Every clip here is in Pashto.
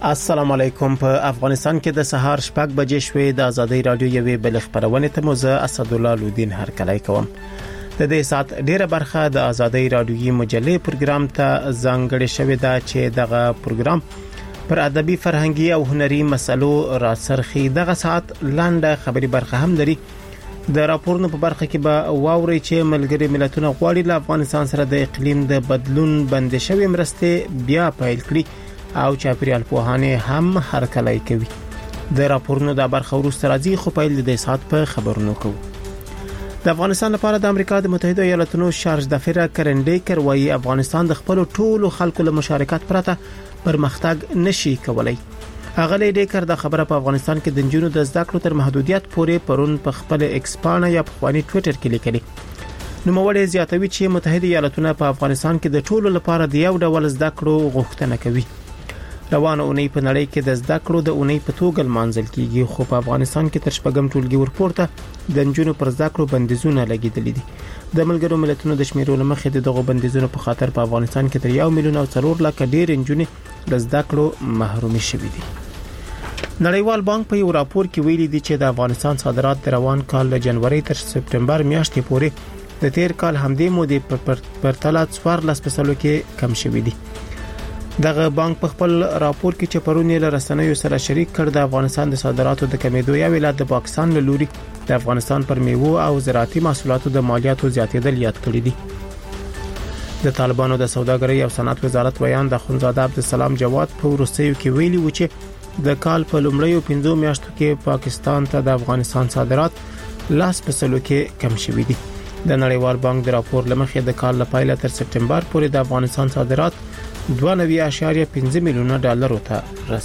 السلام علیکم. په افغانستان کې د سهار 6 بجې شوې د ازادي رادیو یوې بل خبرونه ته موزه اسد الله لودین هرکلی کوم. د دې سات ډیره برخه د ازادي رادیوي مجلې پروګرام ته ځانګړې شوې ده چې دغه پروګرام پر ادبي فرهنګي او هنري مسلو را سرخي. دغه سات لاندې خبري برخه هم لري. د راپورونو په برخه کې به واوري چې ملګری ملتونه غواړي له افغانستان سره د اقلیم د بدلون بندش شوی مرستې بیا پیل کړي او چاپیریال پوهانه هم هرکلی کوي. د راپورونو د برخه وروسته راځي خو پیل د سات په خبرونو کوو. د افغانستان لپاره د امریکا د متحده ایالاتونو شارج دافره کرنډیکر وايي افغانستان د خپل ټولو خلکو له مشارکت پرته پرمختګ نشي کولای. اغلی ډیکر د خبره په افغانستان کې د جنونو د زده کړو تر محدودیت پورې پرون په خپل ایکسپانه یا په خواني ټوئیټر کې لیکلي. نو موږ زیاتوي چې متحده ایالاتونه په افغانستان کې د ټولو لپاره د یو ډول زده کړو غوښتنه کوي. روانه اونۍ په نړۍ کې د زده کړو د اونۍ په توګه منځل کیږي خو په افغانستان کې تر شپږم ټولګي ورپورته د جنونو پر زده کړو بندیزونه لګیدلي دي. د ملګرو ملتونو د شمیرولو مخې د دغو بندیزونو په خاطر په افغانستان کې تر 1 میلیون او 4 لک ډیر جنونې د زده کړو محرومي شوي دي. نړیوال بانک په یو راپور کې ویلي دي چې د افغانستان صادرات د روان کال له جنوري تر سپټمبر میاشتې پورې د تیر کال همدې مودې په پرتله 14% کې کم شوي دي. دغه بانک په خپل راپور کې چې پرونی له رسنیو سره شریک کړ د افغانستان د صادراتو د کمیدو یا ولادت د پاکستان له لوري د افغانستان پر میوه او زراعتي محصولاتو د مالیاتو زیاتېدل یاد کړی دي. د طالبانو د سوداګرۍ او صنعت وزارت بیان د خنزاده عبدالسلام جواد په ورستیو کې ویلي و چې د کال په لومړیو 15 میاشتو کې پاکستان ته د افغانستان صادرات 10% کې کم شوي دي. د نړیوال بانک د راپور لمخې د کال لپاره تر سپټمبر پورې د افغانستان صادرات 2.5 میلیون ډالر ته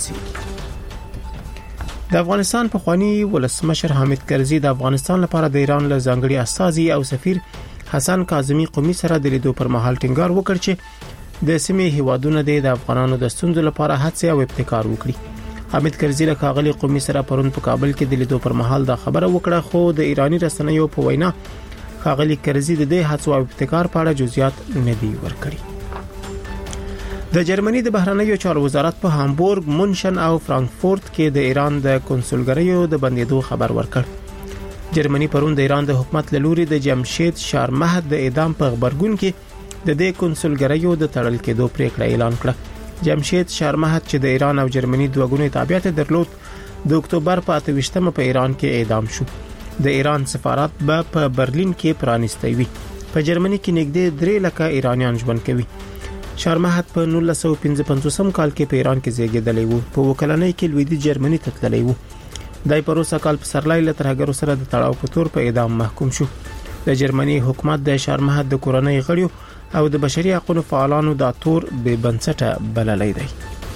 رسیدي. د افغانستان په خواني ولسمشر حامد کرزي د افغانستان لپاره د ایران له ځانګړي استازي او سفیر حسن کاظمي قومي سره د لیدو پر مهال ټینګار وکړ چې د سیمې هیوادونو د افغانانو د ستونزو لپاره هڅه او ابتکار وکړي. حامد کرزي له کاغلي قومي سره پرون په کابل کې د لیدو پر مهال دا خبره وکړه خو د ایرانی رسنیو په وینا کاغلي کرزي د دې هڅو او ابتکار په اړه جزئیات نه دی ورکړي. د جرمني د بهرنیو چارو وزارت په هامبورګ، مونشن او فرانکفورت کې د ایران د کنسولګریو د بندیدو خبر ورکړ. جرمني پرون د ایران د حکومت له لوري د جمشید شارمحد د اعدام په خبرګون کې د دې کنسولګریو د تړل کېدو پریکړه اعلان کړه. جمشید شارمحد چې د ایران او جرمني دوه ګونی تابعیت درلود د اکتوبر په 28مه په ایران کې اعدام شو. د ایران سفارت په برلین کې پرانیستی وي. په جرمني کې نږدې 3 لک ایرانیان ژوند کوي. شارمحد په 1955 کال کې په ایران کې زیږیدلی وو. په وکلنۍ کې لویدیځ جرمني ته تللی وو. دای په روسا کال په سرلای له ترهګرو سره د تړاو په تور په اعدام محکوم شو. د جرمني حکومت د شارمحد د کورنۍ غړیو او د بشري حقوقو فعالانو د تور به بنسټه بللی دی.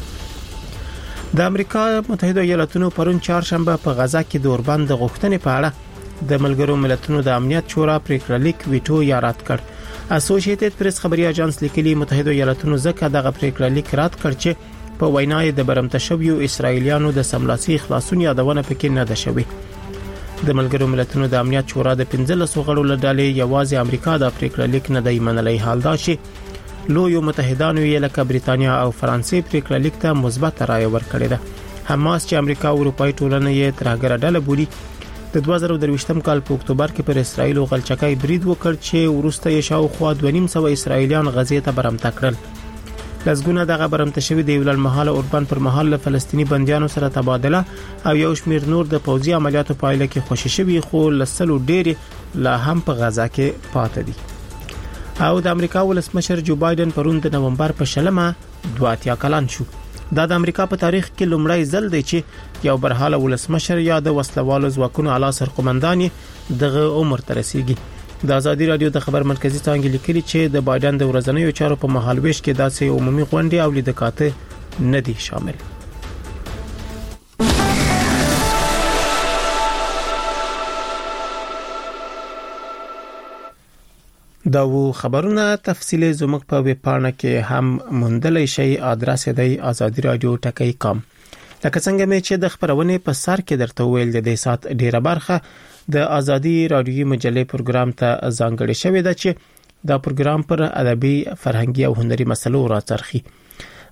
د امریکا متحده ایالاتونو پرون چهارشنبه په غزا کې د اوربند د غوښتنې په اړه د ملګرو ملتونو د امنیت شورا پریکړه لیک ویټو یا رد کړ. اسوسییټډ پریس خبري اژانس لیکلي متحده ایالاتونو ځکه دغه پریکړه لیک رد کړ چې په وینای د برمته شویو اسرایلیانو د سملاسي خلاصون یادونه پکې نه ده شوی. د ملګرو ملتونو د امنیت شورا د 15 غړو له ډلې یوازې امریکا د پریکړه لیک نه دی منلی. حال دا چې لویو متحدانو یې لکه بریتانیا او فرانسې پریکړه لیک ته مثبت رائے ورکړې ده. حماس چې امریکا او اروپای ټولنه یې ترهګر ډله بولي د 2023 کال په اکتوبر کې پر اسرایل او غلچکای برید وکړ چې ورسته یې شاوخوا 2.5 اسرایلیان غزې ته برمته کړل. لږونه دغه برمته شوی د ویلل محاله اوربند پر محل فلسطینی بنديانو سره تبادله او یو شمیر نور د پوځي عملیاتو پایله کې خوشی شوی خو لسلو ډېری لا هم په غزا کې پاتې دي. او د امریکا ولسمشر جو بایدن پرون د نومبر په 2 کلن شو. دا د امریکا په تاریخ کې لومړی ځل دی چې یو برحاله ولسمشر یا د وسلوالو ځواکونو اعلی سرقومندان دغه عمر ته رسیږي. د ازادي رادیو د خبر مرکزی څنګه لیکلي چې د بایدن د ورځنیو چارو په مهالويش کې داسې عمومي غونډې او لیدکاته نه دي شامل. دا و خبرونه تفصیلی زموږ په ویب پاڼه کې هم موندلی شي. ادرس دی azadiradio.com. لکه څنګه مې چې د خبرونې په سر کې درته ویل د دې سات ډیره برخه د ازادي رادیوي مجلې پروګرام ته ځانګړې شوې ده چې دا پروګرام پر ادبي فرهنګي او هنري مسلو راڅرخي.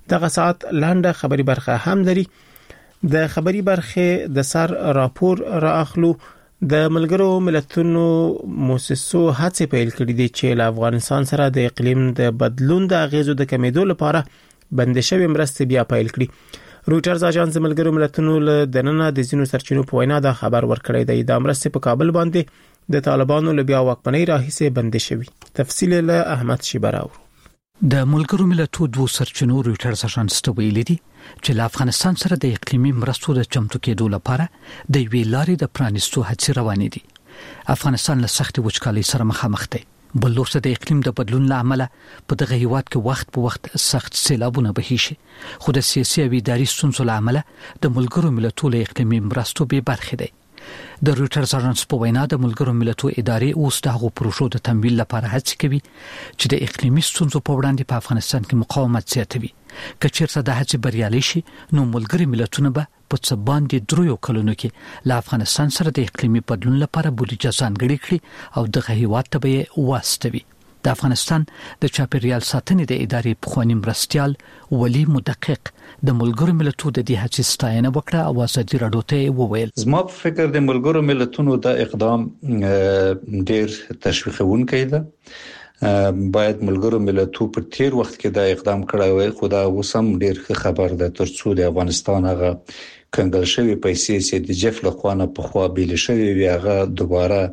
دغه ساعت لاندې خبري برخه هم لري. د خبري برخه د سر راپور رااخلو. د ملګرو ملتونو مؤسسو هڅه پیل کړې دي چې له افغانستان سره د اقلیم د بدلون د اغیزو د کمیدو لپاره بندي شوی مرستې بیا پیل کړي. رويټرز اژانس د ملګرو ملتونو له دننه د زینو سرچینو په وینا دا خبر ورکړی دی. د مرستې په کابل باندې د طالبانو له بیا واکمنۍ راهیسې بندي شوی. تفصیل له احمد شیبراو. د ملګرو ملتونو دوه سرچینو رويټرز اژانس ته ویلي دي چې له افغانستان سره د اقلیمي مرستو د چمتو کېدو لپاره د ویلې لارې د پرانیستو هڅې روانې دي. افغانستان له سختي وچکالۍ سره مخامخ دی. بل لورته د اقلیم د بدلون لامل په دغه هیواد کې وخت په وخت سخت سیلابونه بهي شي، خو د سیاسي او اداري ستونزو لامل د ملګرو ملتونو اقلیمي مرستو به برخه دی. د رويټرز اژانس په وینا د ملګرو ملتونو ادارې اوس دغه پروژو د تمویل لپاره هڅې کوي چې د اقلیمي ستونزو په وړاندې په افغانستان کې مقاومت زیاتوي. کچېرته د هڅې بریالي شي نو ملګري ملتونه به په څه باندې دریو کلونو کې له افغانستان سره د اقلیمي بدلون لپاره بودیجه ځانګړې کړي او دغه هیواد ته به واستوي. د افغانستان د چاپیریال ساتنې د ادارې پخوانی مرستیال ولی مدقق د ملګرو ملتونو د دې هڅې ستاینه وکړه او ازادي راډیو ته وویل زما په فکر د ملګرو ملتونو د اقدام ډیر تشویقونکی ده. باید ملګرو ملتونو په تیر وخت کې دا اقدام کړی وي، خو دا وسم ډیر خبر ده ترڅو د افغانستان هغه کنګل شوی پیسې چې د جف له خوانه په خوا بیل شوی وي هغه دوباره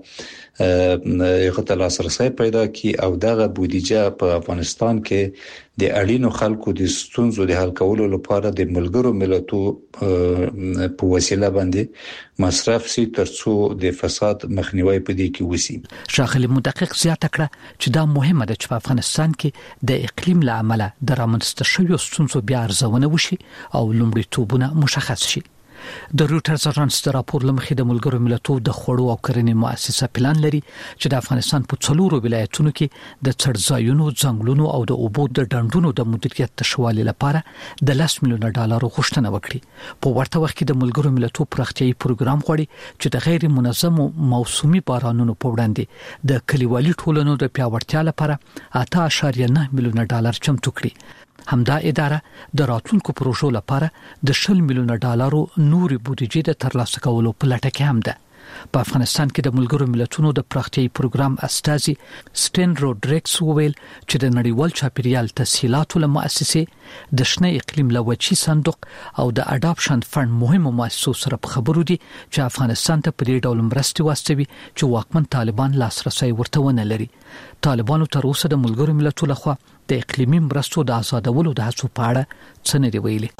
یو ته لاسرسي پیدا کی او دغه بودیجه په افغانستان کې د اړینو خلکو د ستونزو د حل کولو لپاره د ملګرو ملتونو په وسیله باندې مصرف سي ترڅو د فساد مخنیوي پدې کې وسی. شاغلی مدقق زیاته کړه چې دا مهمه ده چې په افغانستان کې د اقلیم لامل د رامنځته شویو ستونزو بیا ارزونه وشي او لومړیتوبونه مشخص شي. د رويټرز اژانس د راپور لمخې د ملګرو ملتونو د خوړو او کرنې مؤسسه پلان لري چې د افغانستان په څلورو ولایتونو کې د څړځایونو، ځنګلونو او د اوبو د ډنډونو د مدیریت تشوالي لپاره د $10 میلیون غوښتنه وکړي. په ورته وخت کې د ملګرو ملتونو پراختیايي پروګرام غوړي چې د غیر منظم موسمي بارانونو په وړاندې د کلیوالي ټولنو د پیاوړتیا لپاره $8.9 میلیون چمتو کړي. همدا اداره د راتلونکو پروژو لپاره د $10 میلیون نوري بودیجه د ترلاسه کولو په لټه کې هم ده. په افغانستان کې د ملګرو ملتونو د پراختیايي پروګرام استازي سټین روډریکس وویل چې د نړیوال چاپیریال تسهیلاتو له مؤسسې د شنه اقلیم لوچی صندوق او د اډاپشن فند مهمو مؤسسو سره په خبرو دي چې افغانستان ته په دې ډول مرستې واستوي چې واکمن طالبان لاسرسي ورته ونه لري. طالبانو تر اوسه د ملګرو ملتونو لخوا د اقلیمي مرستو د آزادولو د هڅو په اړه څه نه دی ویلي.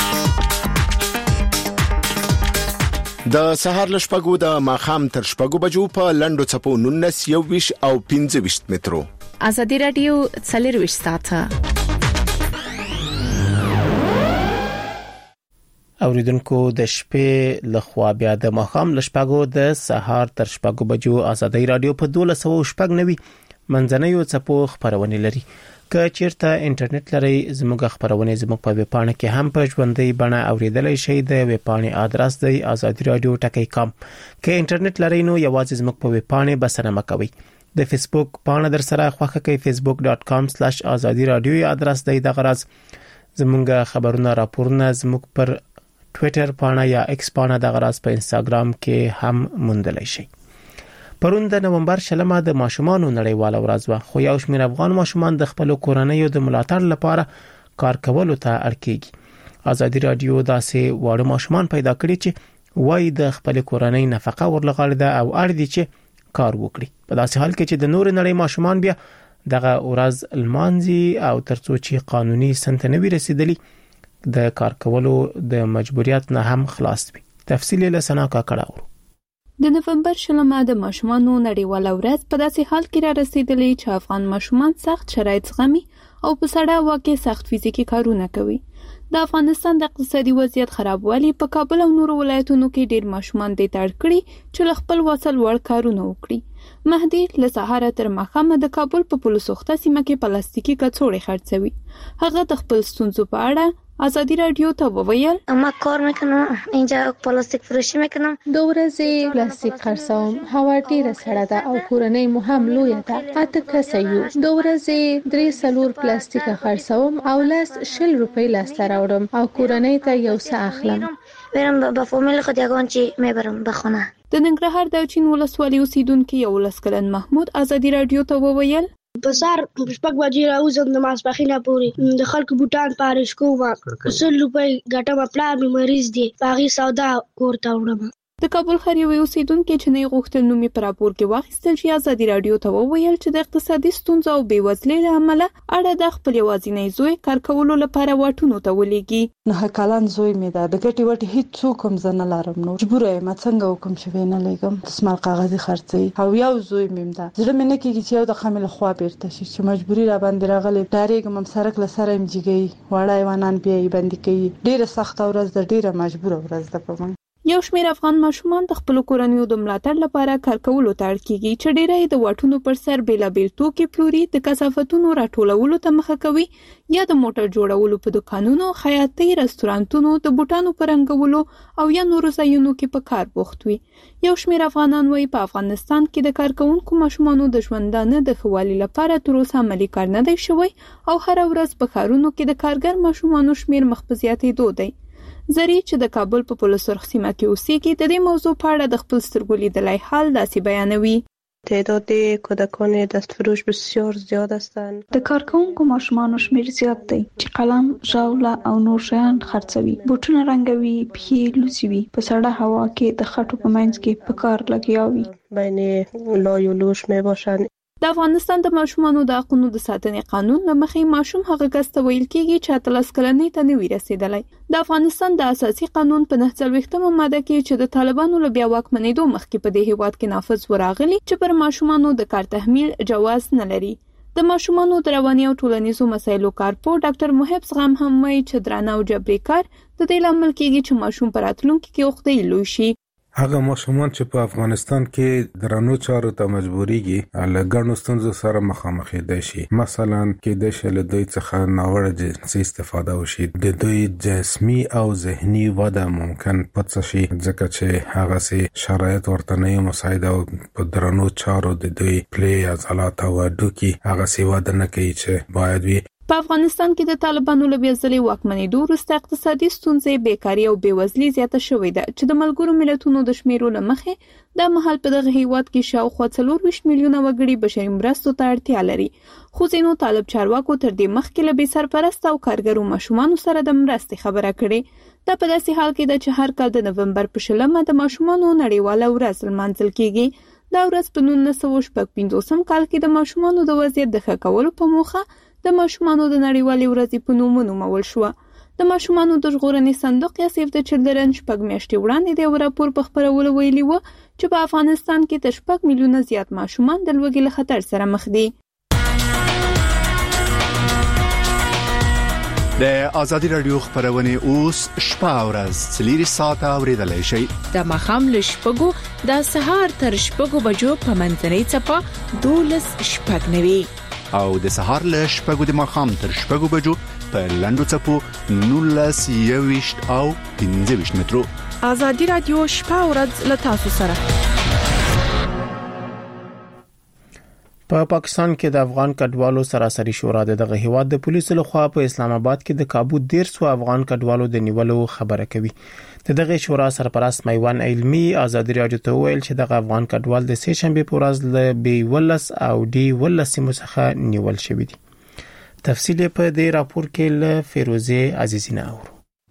د سهار لشپګو د ماخام تر شپګو بجو په لندو چپو 19 او 25 مترو. ازادي رادیو 24 ساعته. اوریدونکو د شپې لخوا بیا د ماخام لشپګو د سهار تر شپګو بجو ازادي رادیو په 1290 منځنیو چپو خبرونه لري. که چیرته انټرنیټ لري زموږ خبرونه زموږ په ویب پاڼه کې هم په ژوندۍ بڼه اوریدلای شئ. د ویب پاڼې آدرس دی azadiradio.com. که انټرنیټ لري نو یوازې زموږ په ویب پاڼه بسنه مکوئ. د فیسبوک پاڼه در سره خوښه کوي facebook.com/azadiradio آدرس دی. د غرض زموږ خبرونه راپورونه زموږ پر ټوئیټر پاڼه یا ایکس پاڼه د غرض په انستګرام کې هم موندلای شئ. پرون د نومبر شلمه د ماشومانو نړیواله ورځ و، خو یو شمېر افغان ماشومان د خپل کورنۍ د ملاتړ لپاره کار کولو ته اړ کیږي. ازادي رادیو داسې واړه ماشومان پیدا کړي چې وای د خپل کورنۍ نفقه ورلغړ ده او اړ دي چې کار وکړي. په داسې حال کې چې د نور نړۍ ماشومان بیا دغه ورځ المانزي او ترڅو چې قانوني سنتنوي رسیدلی د کار کولو د مجبوریت نه هم خلاص وي. تفصیل له سنا کا کړهو. د نومبر شلمه د ماشومانو نړیواله ورځ په داسې حال کې را رسیدلې چې افغان ماشومان سخت شرایط زغمي او په سړه هوا کې سخت فزیکي کارونه کوي. د افغانستان د اقتصادي وضعیت خرابوالی په کابل او نورو ولایتونو کې ډېر ماشومان د تاړ کړي چې له خپل وصل وړ کارونه وکړي. مهدي له سهار تر ماښامه د کابل په پلوسوخته سیمه کې پلاستیکي کڅوړې خرڅوي. هغه د خپل ستونزو په اړه ازادي رادیو ته وویل ما کار میکنم اینجا پلاستیک فروشی میکنم. 2 ورځې پلاستیک خرڅوم. هوا ډیره سړه ده او کورنۍ مو هم لویه ده. اته کسه یو. 2 ورځې 3 پلاستیک خرڅوم او 10 روپۍ لاسته راوړم او کورنۍ ته یو څه اخلم. برم با فامیل خود یگان چی میبرم به خونه. د ننګرهار د چین ولسوالۍ اوسیدونکو یو لسکلن محمود ازادي رادیو ته وویل بسار شپږ بجې راوځم د ماسپښینه پورې د خلکو بوټان پارش کوم 100 روپۍ ګټم. پلار مې مریض دی باغی سودا کوړه وړم. د کابل ښار یو اوسیدونکو چې نه غوښتل نومي پر راپور کې واخیستل شي ازادي رادیو ته وویل چې د اقتصادي ستونزو او بیوزلۍ له امله اړه د خپل یوازینی زوی کار کولو لپاره واټونو ته ولېږي. نه کلان زوی مې ده د ګټي وټي هیڅ څوک هم زنه لارم نو مجبور یم څنګه وکم چې وینه لګم دسمال کاغذي خرڅي او یو زوی مې ده زړه مې نه کېږي چې یو د خامل خوا بیرته شي چې مجبوری را باندې راغلي ډارېږم هم سرک له سره امجیږي وړای وانان بیا یې باندې کوي. ډیره سخت ورځ ده ډیره مجبور ورځ ده په من. یو شمېر افغان ماشومان د خپل کورنیو د ملاتړ لپاره کار کولو ته اړ کیږي چې ډېری د واټونو پر سر بیلابیل توکي پلوري د کثافتونو راټولولو ته مخه کوي یا د موټر جوړولو په دکانونو خیاطۍ رستورانتونو د بوټانو په رنګولو او یا نورو ځایونو کې په کار بوخت وي. یو شمېر افغانان وايي په افغانستان کې د کارکونکو ماشومانو د ژوندانه د ښه والي لپاره تر اوسه عملي کار نه دی شوی او هر ورځ په ښارونو کې د کارګر ماشومانو شمېر مخ په زیاتېدو دی. زری چې د کابل په پلسرخ سیمه کې اوسېږي د دې موضوع په اړه د خپل سترګو لیدلای حال داسې بیانوي. تعداد کودکان دستفروش بسیار زیاد هستند. د کارکونکو ماشومانو شمیر زیات دی چې قلم، ژاوله او نور شیان خرڅوي، بوټونه رنګوي، پښې لوڅوي، په سړه هوا کې د خټو په منځ کې په کار لګیا وي. بین لای و لوش می باشند. د افغانستان د ماشومانو د حقوقو د ساتنې قانون له مخې ماشوم هغه کس ته ویل کېږي چې 13 کلنۍ ته نه وي رسیدلی. د افغانستان د اساسي قانون په 49مه ماده کې چې د طالبانو له بیا واکمنېدو مخکې په دې هیواد کې نافذ وراغلی چې پر ماشومانو د کار تحمیل جواز نه لري. د ماشومانو د رواني او ټولنیزو مسایلو کارپو ډاکټر محب زغم هم وایي چې درانه او جبري کار د دې لامل کېږي چې ماشوم پر راتلونکي کې وختي لوی شي. هغه ماشومان چې په افغانستان کې درنو چارو ته مجبوريږي له ګڼو ستونزو سره مخامخ دي شي. مثلا کې د شل دوی څخه ناوړه جنسي استفاده وشي، د دوی جسمي او ذهني وده ممکن پڅ شي ځکه چې هغه سي شرایط ورته نه مساعده او په درنو چارو د دوی پلی عضلات او ډوکی هغه سي وده نه کوي چې باید وي. په افغانستان کې د طالبانو له بیا ځلې واکمنېدو وروسته اقتصادي ستونزې، بیکاري او بیوزلي زیاته شوې ده چې د ملګرو ملتونو د شمیرو له مخې د مهال په دغه هیواد کې شاوخوا 24 میلیونه وګړي بشري مرستو ته اړتیا لري. خو ځینو طالب چارواکو تر دې مخکې له بې سرپرست او کارګرو ماشومانو سره د مرستې خبره کړې. دا په داسې حال کې ده چې هر کال د نومبر په 10مه د ماشومانو نړیواله ورځ لمانځل کېږي. دا ورځ په 1950 کال کې د ماشومانو د وضعیت د ښه کولو په موخه د ماشومانو د نړیوالې ورځې په نوم ونومول شوه. د ماشومانو د ژغورنې صندوق یا سیف د چلډرن 6 میاشتې وړاندې د راپور په خپرولو ویلي و چې په افغانستان کې تر 6 میلیونه زیات ماشومان د لوږې له خطر سره مخ دي. د ازادي رادیو خبرونه اوس شپه او ورځ 3 ساعته اوریدلای شئ. د مخام له شپږو د سهار تر شپږو بجو په منځنۍ چپه 12:09 او د سهار له شپږو د مخام تر شپږو بجو په لندو چپو 19:20 او 15 مترو. ازادي رادیو شپه او ورځ له تاسو سره. په پاکستان کې د افغان کډوالو سراسري شورا دغه هیواد د پولیسو لخوا په اسلام آباد کې د کابو 150 افغان کډوالو د نیولو خبره کوي. دغه شورا سرپرست میوان علمي ازادي رادیو ته ویل چې دغه افغان کډوال د سه شنبه په ورځ له بي ولس او ډي ولس څخه نیول شوی دي. تفصیل په دې راپور کې له فیروزه عزیزینا اورو.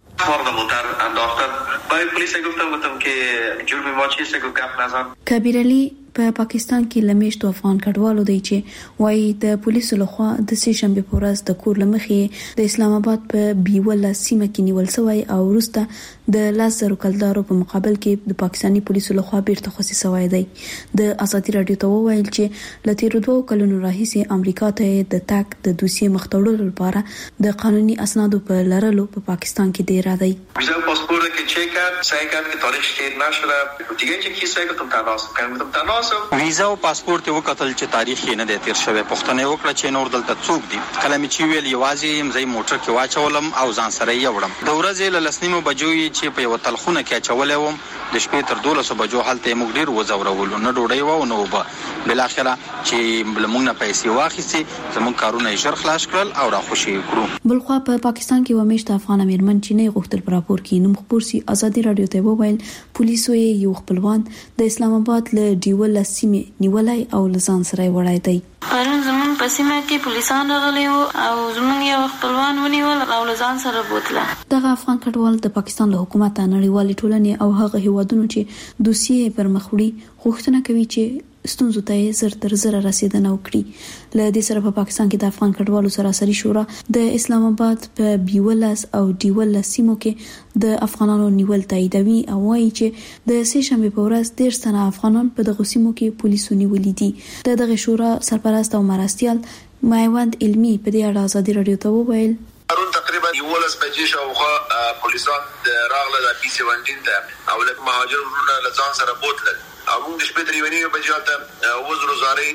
کبیر علي په پاکستان کې لمیشتو افغان کډوالو دی چې وایي د پولیسو لخوا د سه شنبه په ورځ د کور لمخې د اسلام آباد په بیوله سیمه کې نیول شوی او وروسته د لاسرو کلدارو په مقابل کې د پاکستاني پولیسو لخوا بیرته خصوصي شوی دی. د ازادي رادیو ته وویل چې لته 2 کلونو راهیسې امریکا ته د تاک د دوسیې مختوړلو لپاره د قانوني اسنادو په لرلو په پاکستان کې دی را دی. ویزا پاسپورت که چک کرد سعی کرد که تاریخش تایید نشده دیگه چه کیسه گفتم تناس ویزا او پاسپورت یو قتل چې تاریخ یې نه دی تیر شوی. پښتنه وکړه چې نور دلته څوک دي. کله مې چې ویل یوازې مزي موټر کې واچولم او ځان سره یې وړم. د ورځې له لسنیمو بجو چې په یو تلخونه کې اچولې وم د شپې تر 12 بجو حالت موږ ډیر وځورولو. نه ډوډۍ و او نه وبه. بل اخره چې موږ نه پیسې واخیستي زموږ کارونه یې شر خلاص کړل او را خوشي کړو. بلخوا په پاکستان کې ومیشت افغان امیرمن چې نه غوښتل پر راپور کې نوم خبر سي ازادي رادیو ته وویل پولیسو یې یو خپلوان د اسلام آباد له ډیول سیمې نیولای او لزان سره وړای دی. پرون زمون په سیمه کې پولیسان راغلي او زمون یو خپلوان ونیول او لزان سره بوتله. دغه افغان کډوال د پاکستان له حکومت نړیوالې ټولنې او هغه هیوادونو چې دوسیې پر مخ وړي غوښتنه کوي چې ستونزو ته زر تر زر رسیدنه وکړي. له دې سره په پاکستان کې د افغان کډوالو سراسري شورا د اسلام آباد په بیولس او ډیولس سیمو کې د افغانانو نیول تاییدوي او وايي چې د سه شنبه په ورځ 13 تنه افغانان په دغه سیمو کې پولیسو نیولې دي. دغه شورا سرپرست او مرستيال مایوند علمي په دې اړه ازادي رادیو ته وویل پرون تقریبا یولس بجې شاوخوا پولیسان راغله د پی 17 ته او لکه مهاجرونه لزان سره بوتل او موږ د شپې تریونی بجې ته وزرو زاري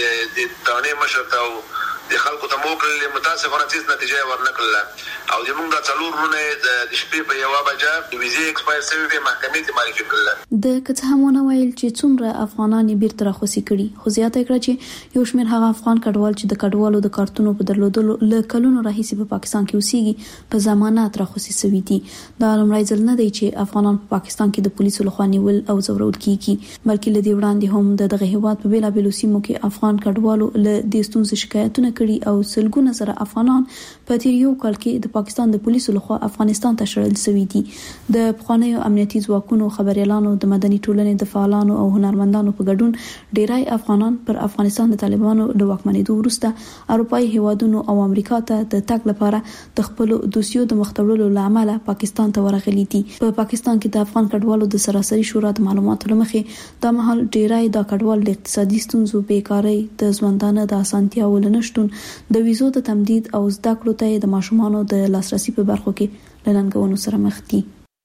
د تانه مشرته او د خلکو ته موکل متاسفانه هیڅ نتیجه ورنکړه او د موږ د څلورونه د شپې په یو بجې د ویزې ایکسپایر شوی په محکمې ته معرفي کړل. د کڅهمونه ویل چې څومره افغانان بیرته راخوسي کړي خو زیاته کړه چې یو شمېر هغه افغان کډوال چې د کډوالو د کارتونو په درلودلو له کلونو راهیسې په پاکستان کې اوسېږي په ضمانت راخوسي سوي دي. دا لومړی ځل نه دی چې افغانان په پاکستان کې د پولیسو لخوا نیول او ځورول کیږي بلکې له دې وړاندې هم دغه هیواد په بیلابېلو سیمو کې افغان کډوالو له دې ستونزې شکایتونه کړي او سلګونه سره افغانان په تیر یو کال کې د پاکستان د پولیسو لخوا افغانستان ته شړل شوي دي. د پخوانیو امنیتي ځواکونو خبريالانو د مدني ټولنې د فعالانو او هنرمندانو په ګډون ډیرای افغانان پر افغانستان د طالبانو د واکمنېدو وروسته اروپایي هیوادونو او امریکا ته د تګ لپاره د خپل دوسیو د مختړولو لامل پاکستان ته ورغلي دي. په پاکستان کې د افغان کډوالو د سراسري شورا د معلوماتو لمخې د مهال ډیرای د کډوال د اقتصادي ستونزو بیکاری د ژوندانه د اسانتیاو لنشتون د ویزو د تمدید او زده کړو ته د ماشومانو د لاسرسي په برخو کې لنګونو سره مخ دي.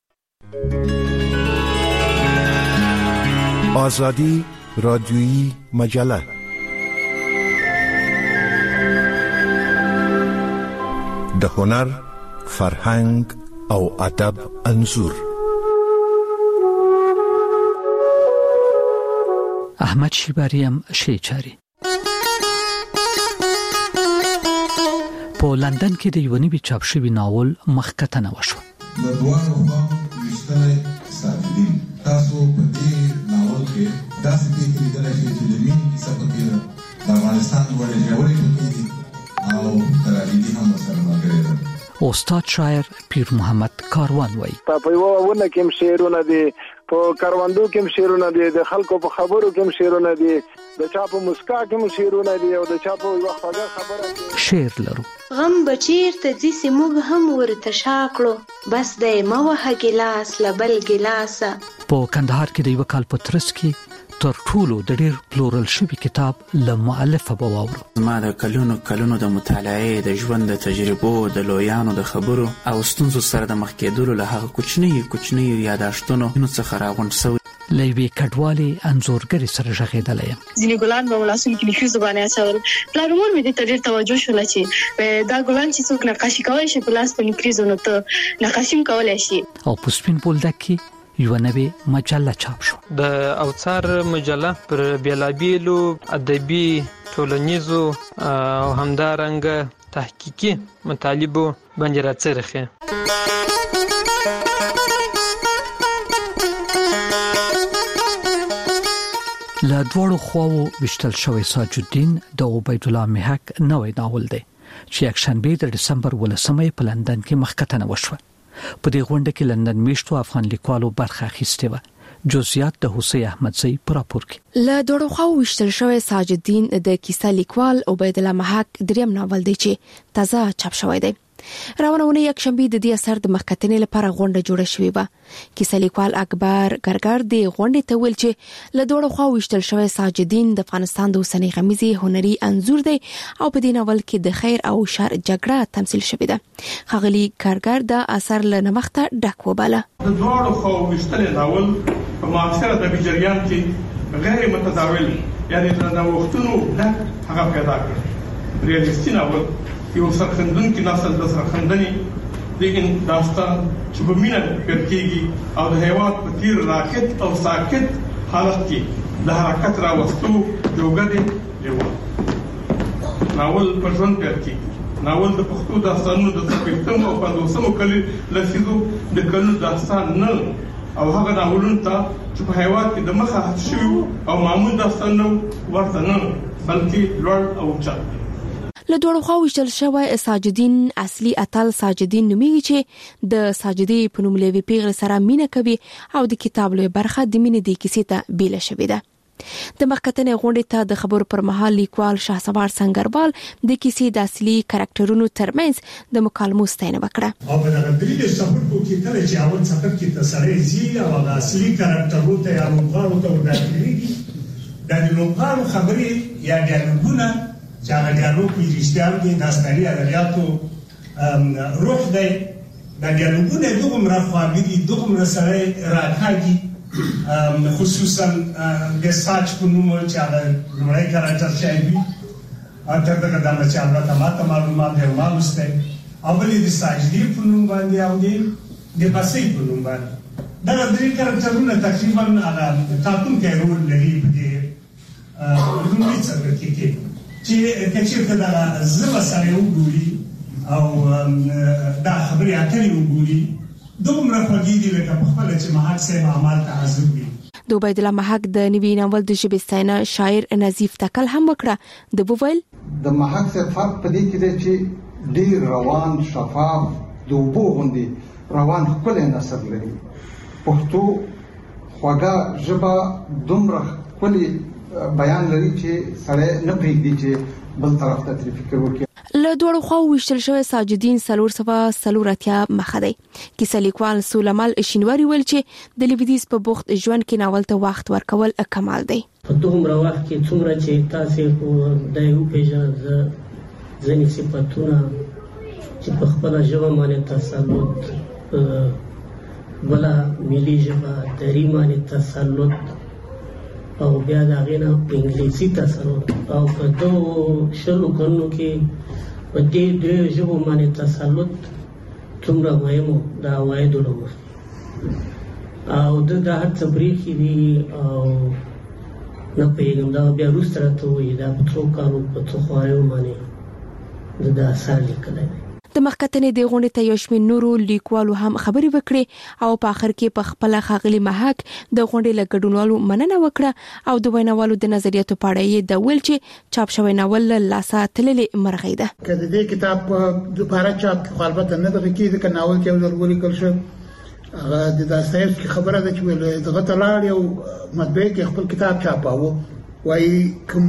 آزادی رادیویی مجله د هنر، فرهنګ او ادب انځور. احمد شیباریم شیچاری په لندن کې د یو نوي چاپ شوی ناول مخکتنه وشو. د دوانو خواو رښتینی ساتلین تاسو په دې ناول کې داسې فکر لیدلی شئ چې د مینې کیسه پکې د افغانستان ډېرې ژورې پکې دي او تراژیدي هم ورسره ملګرې ده. استاد شاعر پیر محمد کاروان وایي په یو ونه کې شعرونه دي، په کاروندو کې شعرونه دي، د خلکو په خبرو کې شعرونه دي، د چا په مسکا کې شعرونه دي او د چا په یو خوږه خبره شعر لرو. غم بچیر ته دي سیموږ هم ورته شاکړو بس د موه ګلاس لبل ګلاسه. په کندهار کې د یو کال په ترڅ کې تر ټولو د ډېر پلورل شوی کتاب له مؤلفه بواورو. ما د کلونو د مطالعې د ژوند د تجربو د لویانو د خبرو او ستونزو سره د مخ کېدلو له هغه کوچنی یاداشتونو څخه راغونډ شوی. له یوې کډوالې انځورګرې سره غږېدلی یم. ځینې ګلان به ولاسونو کې نفیس باندې اچول. پلار مور مې دې ته ډېر توجه شوله چې دا ګلان چې څوک نقاشي کولی شي په لاس په نکریزو نو ته نقاشي هم کولی شي. او په سپین بولدک کې یو نوې مجله چاپ شو. د اوڅار مجله پر بیلابیلو ادبي، ټولنیزو او همدارنګه تحقیقي مطالبو باندې راڅرخه. له دوړو خواو وشتل شوی ساج الدین د عبید الله محق نوې ناول دی چې یکشنبه د دسمبر 18 په لندن کې مخکتنه وشوه. په دې غونډه کې لندن میشتو افغان لیکوالو برخه اخیسته و. جزئیات د حسین احمدزی پر راپور کې. له دوړو خواو وشتل شوی ساج الدین د کیسه لیکوال عبید الله محق دریم ناول دی چې تازه چاپ شوی دی. راونونه یک شنبه د دې اثر د مخکتنې لپاره غونډه جوړه شوې و. کیسه لیکوال اکبر ګرګر د غونډې ته ویل چې له دوړو خواو وشتل شوی ساج الدین د افغانستان د اوسنۍ غمیزي هنري انځور دی او په دې ناول کې د خیر او شر جګړه تمثيل شوې ده. ښاغلي ګرګر د اثر له نمخته ډک وباله. د دوړو خواو وشتل ناول په معاصر ادبي جریان کې غیر متداول یعنی د وختونو ډک هغه پیدا کړ. ریالیستي ناول یو سرخندونکي نسل د سرخندنې د داستان چې په مینه پیل کېږي او د هیواد په تیر راکټ او ساکت حالت کې د حرکت راوستو جوګه دی. ناول په ژوند پیل کېږي. ناول د پښتو داستانونو د 15 او 15 کلونو لسیدو د کلونو داستان نه او هغه ناولونو ته چې په هیواد کې د مخه حذف شوي او معمول داستان نه ورته نه بلکې لوړ او اوچت. له دوړو خوا وشتل شوی ساجدین اصلي اتل ساجدین نومیږي چې د ساجدي په نوم لوي پیغله سره مینه کوي او د کتاب له برخه د مینې د کیسې ته بیل شوی ده. د مخکتنې غونډې ته د خبرو پر مهال لیکوال شهسوار سنگروال د کیسې د اصلي کریکټرونو ترمنځ د مکالمو ستاینه وکړه. او په دغه درې سفر کې کله چې اول سفر کې تسړې زی او د اصلي کریکټرونو ته یا لوبغاړو ته ورته د لوبغاړو خبرې یا ډیالوګونه چې هغه ډیالوګ په رښتیا کې د اصلي ادبیاتو روح دی. د ډیالوګونه دغه مرخوامي دغه سره راکاږي خصوصا د ساج په نوم چې هغه لومړی کاراکټر شوی تر دغه دمه چې هغه ماته معلومات یې مالسته او بلې د ساجدي په نوم باندې او د باسي په نوم باندې دا درې کاراکټرونه تقریبا هغه تاسو کې رول لري په لومړي څپرکي کې چې کچې دا زما سره وګوري او دا خبرې اترې وګوري دومره خوږی دي لکه په خپل چې محق صاحب عمل ته حاضر وي. د عبید الله محق د نوي ناول د ژبې ستاینه شاعر نظیف تکل هم وکړه. د بوویل د محق صاحب فرق په دې کې دی چې ډیر روان شفاف د اوبو غوندې روان ښکلی نثر لري. پښتو خوږه ژبه دومره ښکلی بیان لري چې سړی نه پرېږدي چې بل طرف ته ترې فکر وکړي. له دوړو خوا وشتل شوی ساجدین 440 مخه دی. کیسه لیکوال سولمال شینواری ویل چې د لیبدیز په بوخت ژوند کې ناول ته وخت ورکول کمال دی. په دومره وخت کې څومره چې تاسو د یو پیژنې ځینې صفاتونه چې په خپل ژبه باندې تسلط ولا ملي ژبه دري باندې تسلط او بیا دا غینه په انګلیسي تسلط او په دوه شلو کلونو کې په دې دوه ژبو باندې تسلط څومره مهمو دا وایي دلته او د هڅه بریخي دي او نه پیغام دا بیا روستره ته وي دا په څو کارو په څو خوایو باندې دا اثر لیکلی دی. د مخکتنې د غونډې ته یو شمېر نورو لیکوالو هم خبرې وکړې او په اخر کې په خپل ښاغلي محق د غونډې له ګډونوالو مننه وکړه او د ویناوالو د نظریاتو په اړه یې د ویل چې چاپ شوی ناول له لاسه تللې مرغۍ ده. که د دې کتاب دوباره چاپ خو البته نه دغه کې د ناول کې یو ځل ولیکل شو هغه د داستایفسکي خبره ده چې دغه ته لاړ یو مطبعې کې خپل کتاب چاپاوه وایي کوم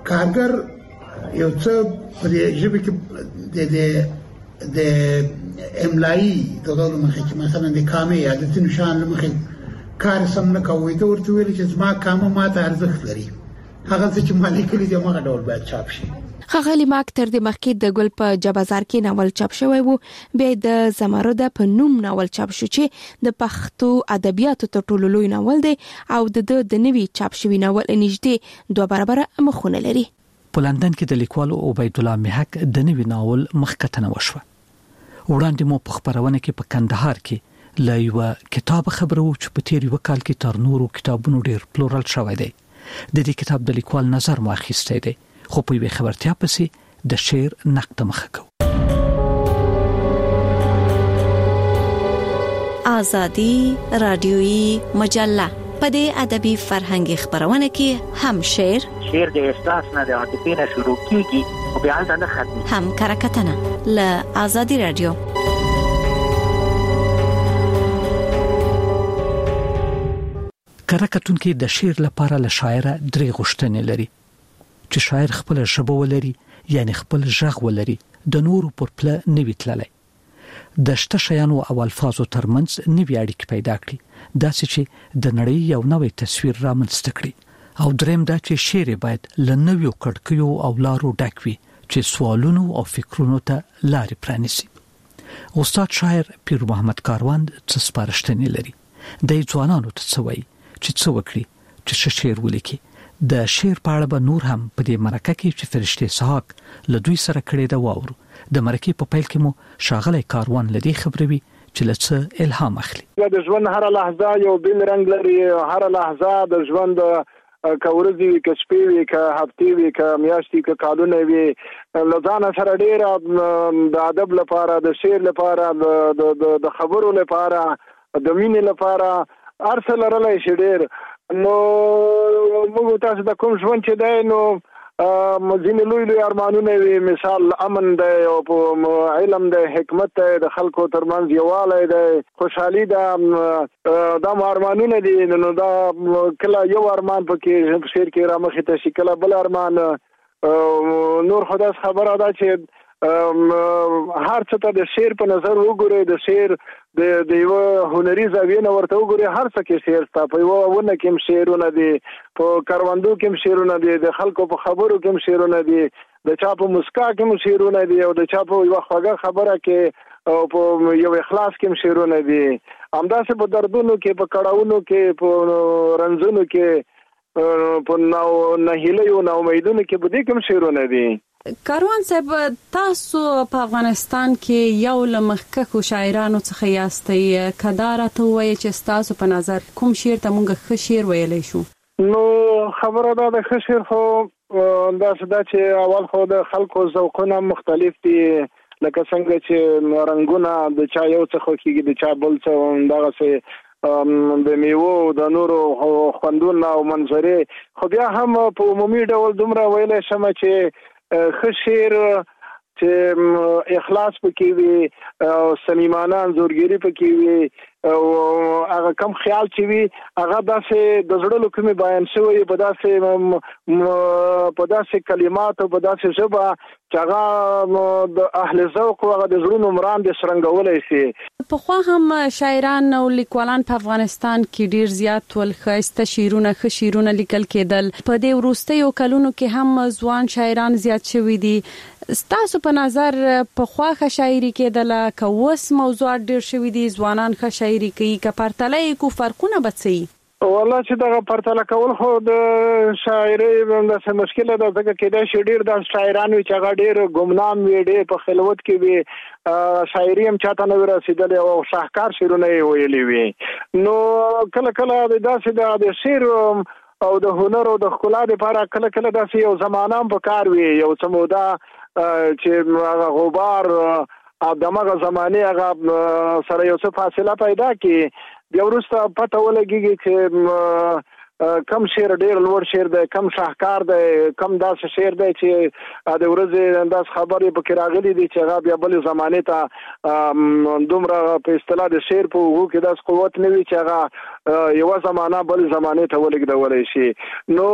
کارګر یو څه په دې ژبه کې د املایي دغه مخه چې مثلا د کامې یا د تنشان مخه کار سم نه کوي ته ورته ویل چې زما کامه ماته ارزښت لري هغه چې مالک لري دغه ډول باید چاپ شي. ښاغلي ماک تر دې مخکې د ګل په جبازار کې ناول چاپ شوی وو بیا د زمرد په نوم ناول چاپ شو چې د پښتو ادبیاتو تر ټولو لوی ناول دی او د نوي چاپ شوی ناول نږدې 2 برابر مخونه لري. په لندن کې د لیکوال عبید الله محق د نوي ناول مخکتنه وشوه. وړاندې مو په خبرونه کې په کندهار کې له یو کتاب خبرو چې په تیر یو کال کې تر نورو کتابونو ډیر پلورل شوی دی. د دې کتاب د لیکوال نظر مو اخیستی دی خو په یوه خبرتیا پسې د شعر نقد مخه کو. آزادی رادیویی مجله په دې ادبي فرهنګي خبرونه کې هم شعر د احساس نه د عاطفې نه شروع کیږي او بیا نه ختمي هم کرکټنه ل آزادی رادیو. کرکټون کې د شعر لپاره له شاعر درې غوښتنې لري چې شاعر خپل ژبه ولري یعنی خپل ژغ ولري د نورو پر پله نوي تللی د شته شیانو او الفاظو ترمنځ نوي اړیکې پیدا کړي داسې چې د نړۍ یو نوې تصویر رامنځته کړي او دریم دا چې شعر باید له نویو کړکیو او لارو ډک وي چې سوالونو او فکرونو ته لارې پرانیسي. استاد شاعر پیر محمد کاروان څه سپارښتنې لري د ځوانانو ته څه وایي چې څه وکړي چې شعر ولیکي. د شعر په اړه به نور هم په دې مرکه کې چې فرشته اسحاق له دوی سره کړي دا واورو. د مرکه په پیل کې مو شاغلی کاروان لدی خبروي چې لڅ الهام اخلي. د ژوند هر لحظه یو بل رنگ لري، هر لحظه د ژوند کورځي وي، کشپي وي، ک هفتي وي، ک میاشتي، ک کالونه وي. لزان سره ډیر د ادب لپاره، د شعر لپاره، د خبرو لپاره، د مینې لپاره ارسل لرلای شي ډیر. نو موږ تاسو د کوم ژوند چې دی نو مزین لوی ارمانونه وي، مثال امن دی او علم دی، حکمت دی، د خلکو ترمنځ یووالی دی، خوشحالي ده، دا ارمانونه دي. نو دا کله یو ارمان پکې شعر کې رامخې ته شي، کله بل ارمان. نور خدای خبره ده چې هر څه ته د شعر په نظر وګورئ، د شعر د یو هنري زاویې نه ورته وګورئ. هر څه کې شعر ستا په یو ونه کې شعرونه دي، په کروندو کې شعرونه دي، د خلکو په خبرو کې شعرونه دي، د چا په مسکا کې شعرونه دي، او د چا په یو خوږه خبره کې او په یو اخلاص کې شعرونه دي. همداسې په دردونو کې، په کړهونو کې، په رنځونو کې، په نهیلیو او امیدونو کې په دې کې شعرونه دي. کاروان صاحب، تاسو په افغانستان کې یو لمخکښو شاعرانو څخه یاستئ. کدار ته وایي چې تاسو په نظر کوم شعر ته موږ ښه شعر ویلی شو؟ نو خبره ده د ښه شعر خو داسې ده چې اول خو د خلکو ذوقونه مختلف دي، لکه څنګه چې رنګونه د چا یو څه خوښېږي، د چا بل څه، دغسې د میوو د نورو خوندونه او منظرې. خو بیا هم په عمومي ډول دومره ویلی شمه چې ښه شعر چې اخلاص پکې وي، صمیمانه انځورګري پکې وي، او هغه کم خیال چې وي هغه داسې د زړه له کومې بیان شوی په داسې کلماتو، په داسې ژبه چې هغه د اهل ذوق او هغه د زړونو مراندې شرنګولی شي. پخوا هم شاعران او لیکوالان په افغانستان کې ډیر زیات ول ښایسته شعرونه، ښه شعرونه لیکل کېدل. په دې وروستیو کلونو کې هم ځوان شاعران زیات شوي دي. ستاسو په نظر پخوا ښه شاعري کېدله که اوس موضوعات ډیر شوي دي، ځوانان ښه شاعري کوي، که پرتله یې کو فرقونه به څه وي؟ والله چې دغه پرتله کول خو د شاعرۍ داسې مشکله ده، ځکه کېدای شي ډېر داسې شاعران وي چې هغه ډېر ګمنام وي، ډېر په خلوت کې وي، شاعري هم چاته نه وي رسېدلې او شاهکار شعرونه یې ویلي وي. نو کله کله داسې د شعر او د هنر او د ښکلا دپاره کله کله داسې یو زمانه هم په کار وي، یو څه موده چې هغه غبار دمغه زمانه هغه سره یو څه فاصله پیدا کړي، بیا وروسته پته ولګېږي چې کم شعر ډېر لوړ شعر دی، کم شاهکار دی، کم داسې شعر دی چې د ورځې داسې خبرې پکې راغلي دي چې هغه بیا بلې زمانې ته دومره په اصطلاح د شعر په اوږو کې داسې قوت نه وي چې هغه یوه زمانه بلې زمانې ته ولېږدولی شي. نو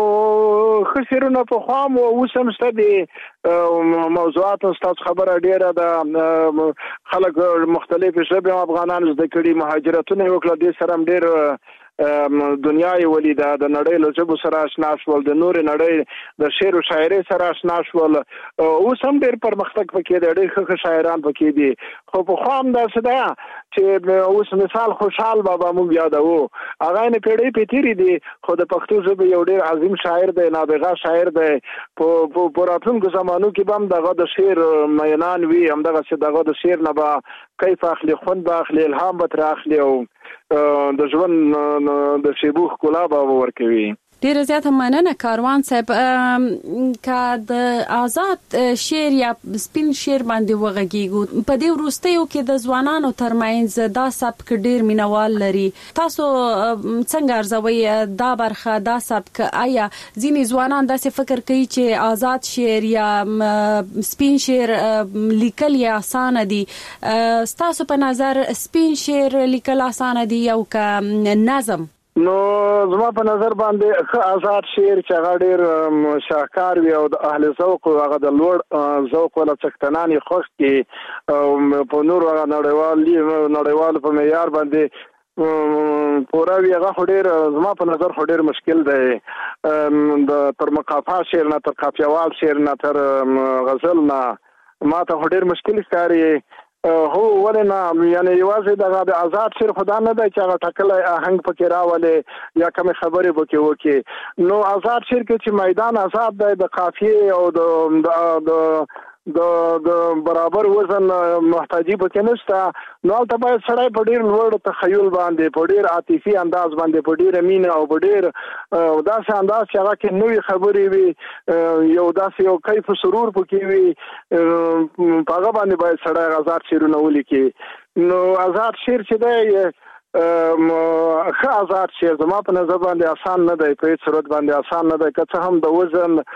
ښه شعرونه پخوا هم اوس هم شته دي، موضوعات ستاسو خبره ډېره ده، خلک مختلفې ژبې هم افغانان زده کړي، مهاجرتونه یې وکړه، دې سره هم ډېر دنیا یې ولیده، د نړۍ له ژبو سره اشنا شول، د نورې نړۍ د شعر او شاعرۍ سره اشنا شول. اوس هم ډېر پرمختګ پکې دی، ډېر ښه شاعران پکې دي. خو پخوا هم داسې ده چې اوس مثال خوشحال بابا موږ یادوو، هغه یې پیړۍ پې تېرې دي، خو د پښتو ژبې یو ډېر عظیم شاعر دی، نابغه شاعر دی. په راتلونکو زمانو کې به هم دغه د شعر مینان وي، همدغسې دغه د شعر نه به کیف اخلي، خوند به اخلي، الهام به ترې اخلي او د ژوند د شیبو ښکلا به ورکوي. ډیره زیاته مننه کاروان صاحب. که د آزاد شعر یا سپین شعر باندې وغږیږو، په دې وروستیو کې د ځوانانو ترمنځ دا سبک ډیر مینوال لري. تاسو څنګه ارزوئ دا برخه، دا سبک؟ آیا ځینې ځوانان داسې فکر کوي چې آزاد شعر یا سپین شعر لیکل یې اسانه دي؟ ستاسو په نظر سپین شعر لیکل اسانه دي یا که نظم؟ نو زما په نظر باندې ښه آزاد شعر چې هغه ډېر شاهکار وي او د اهل ذوق او هغه د لوړ ذوق ولا څښتنان یې خوښ کړي او په نور هغه نړیوال په معیار باندې پوره وي، هغه خو ډېر زما په نظر خو ډېر مشکل دی. تر مقافا شعر نه، تر قافیه‌وال شعر نه، تر غزل نه ما ته خو ډېر مشکل ښکاري. هو ولنا یعنی یوازې د آزاد شعر خدا نه دی چې هغه ټاکلی آهنګ پکې راولي یا کوم خبرې پکې وکړي. نو آزاد شعر کې چې میدان آزاد دی د قافیې او د برابر وزن محتاجی پکې نشته، نو هلته باید سړی په ډېر لوړ تخیل باندې په ډېر عاطفي انداز باندې په ډېره مینه او په ډېر داسې انداز چې هغه کې نوې خبرې وي، یو داسې یو کیف و سرور پکې وي، په هغه باندې باید سړی آزاد شعرونه ولیکي. نو آزاد شعر چې دی ښه آزاد شعر زما په نظر باندې آسان نه دی، په هېڅ صورت باندې آسان نه دی، که څه هم د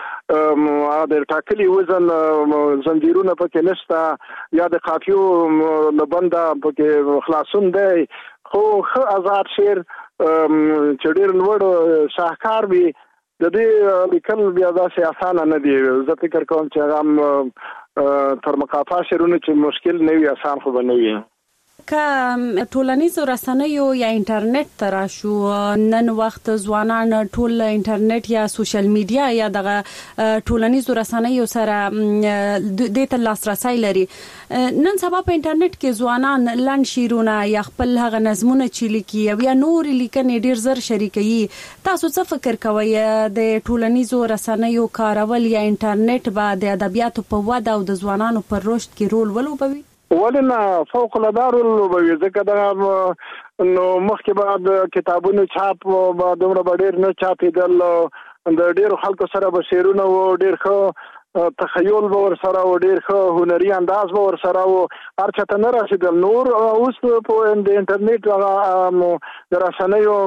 وزن د ټاکلي وزن زنجیرونه پکې نشته یا د قافیو له بنده پکې خلاصون دی، خو ښه آزاد شعر چې ډېر لوړ شاهکار وي د دې لیکل بیا داسې اسانه نه دي. زه فکر کوم چې هغه هم تر مقافا شعرونه چې مشکل نه وي آسان خو به نه وي. که ټولنیزو رسنیو یا انټرنیټ ته راشو، نن وخت ځوانان ټول انټرنیټ یا سوشل میډیا یا دغه ټولنیزو رسنیو سره د ته لاسرسي لري. نن سبا په انټرنیټ کې ځوانان لنډ شعرونه یا خپل هغه نظمونه چې لیکي یا نور لیکنې ډیر زر شریکوي. تاسو څه فکر کوئ د ټولنیزو رسنیو کارول یا انټرنیټ به د ادبیاتو په وده او د ځوانانو پر رشد کې رول ولوبوي؟ ولنه فوق العاده رول ولوبوي، ځکه دا نو مخکې به د کتابونو چاپ به دومره به ډېر نه چاپېدل، د ډېرو خلکو سره به شعرونه و، ډېر ښه تخیل به ورسره و، ډېر ښه هنري انداز به ورسره و، هر چا ته نه رسېدل. نور اوس په د انټرنیټ هغه د رسنیو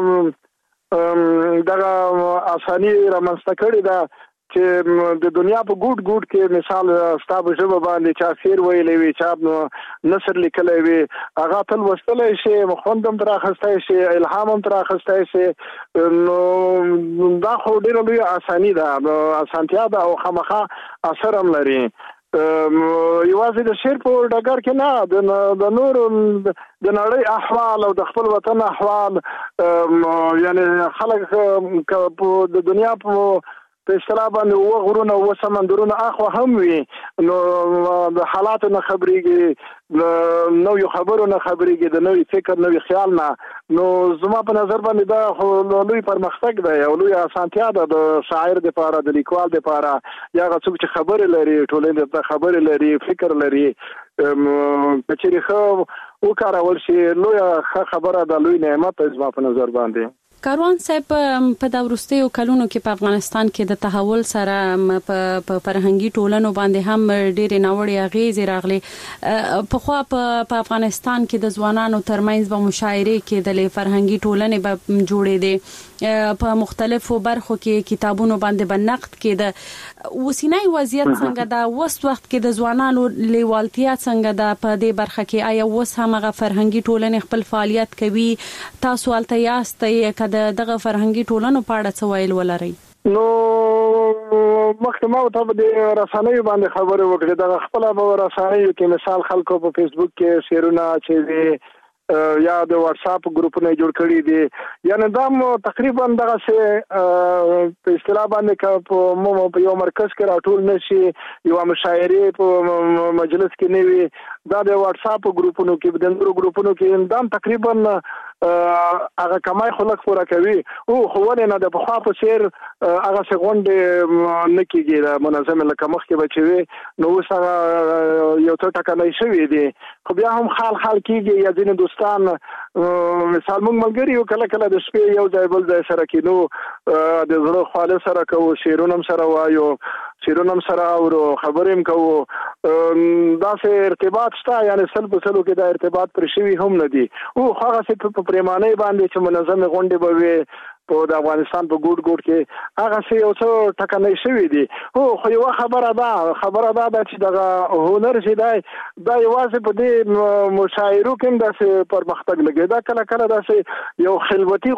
دغه اساني رامنځته کړې ده چې د دنیا په ګوټ ګوټ کې مثال ستا په ژبه باندې چا شعر ویلی وي، چا نثر لیکلی وي، هغه ته لوستلی شي، خوند هم ترې اخیستی شي، الهام هم ترې اخیستی شي. نو دا خو ډېره لویه اساني ده، اسانتیا ده او خامخا اثر هم لري. یوازې د شعر په ډګر کې نه، د نورو د نړۍ احوال او د خپل وطن احوال، یعنی خلک د دنیا په اصطلاح باندې و غرونه و سمندرونه اخوا هم وي، نو د حالاتو نه خبرېږي، د نویو خبرو نه خبرېږي، د نوي فکر نوي خیال نه. نو زما په نظر باندې دا خو لوی پرمختګ دی او لوی اسانتیا ده د شاعر دپاره، د لیکوال دپاره، یا هغه څوک چې خبرې لري، ټولنې ته خبرې لري، فکر لري، که چېرې ښه وکارول شي لویه ښه خبره ده، لوی نعمت دی زما په نظر باندې. کاروان صاحب په د وروستیو کلونو کې په افغانستان کې د تحول سره په فرهنګي ټولنو باندې هم ډېرې ناوړې اغېزې راغلي. پخوا په افغانستان کې د ځوانانو ترمنځ به مشاعرې کېدلې، فرهنګي ټولنې به جوړېدې، په مختلفو برخو کې کتابونو باندې به نقد کېده. اوسنی وضعیت څنګه ده؟ اوس وخت کې د ځوانانو لیوالتیا څنګه ده په دې برخه کې؟ آیا اوس هم هغه فرهنګي ټولنې خپل فعالیت کوي؟ تاسو هلته یاستئ، دغه فرهنګي ټولنو په اړه څه ویل ولرئ؟ نو مخکې ما ته د رسنیو باندې خبرې وکړې، دغه خپله به رسنیو کې مثال خلکو په فیسبوک کې شعرونه چې دي یا د واتس اپ ګروپونه جوړ کړي دي، یعنی دا تقریبا دغه په اصطلاح باندې په یو مرکز کې راټول نشي، یو مشاعرې په مجلس کې نه وي، دا د واتس اپ ګروپونو کې د نورو ګروپونو کې دا تقریبا هغه کمای خلک پوره کوي. او خو ولې نه د پخوا په څېر هغه څه غونډې نه کېږي منظمې لکه مخکې به چې وي، نو اوس هغه یو څه ټکنی شوي دي، خو بیا هم خال کېږي. یا ځینې دوستان مثال موږ ملګري یو کله کله د شپې یو ځای بل ځای سره کېنو، د زړه خواله سره کوو، شعرونه هم سره وایو، شعرونه هم سره اورو، خبرې هم کوو، داسې ارتباط شته. یعنی سل په سلو کې دا ارتباط پر شوي هم نه دي. او هغسې په پریمانۍ باندې چې منظمې غونډې به وي په د افغانستان په ګوټ ګوټ کې، هغسې یو څه ټکنی شوي دي. خو یوه خبره ده چې دغه هنر چې دی دا یوازې په دې مشاعرو کې هم داسې پرمختګ لګي، دا کله کله داسې یو خلوتي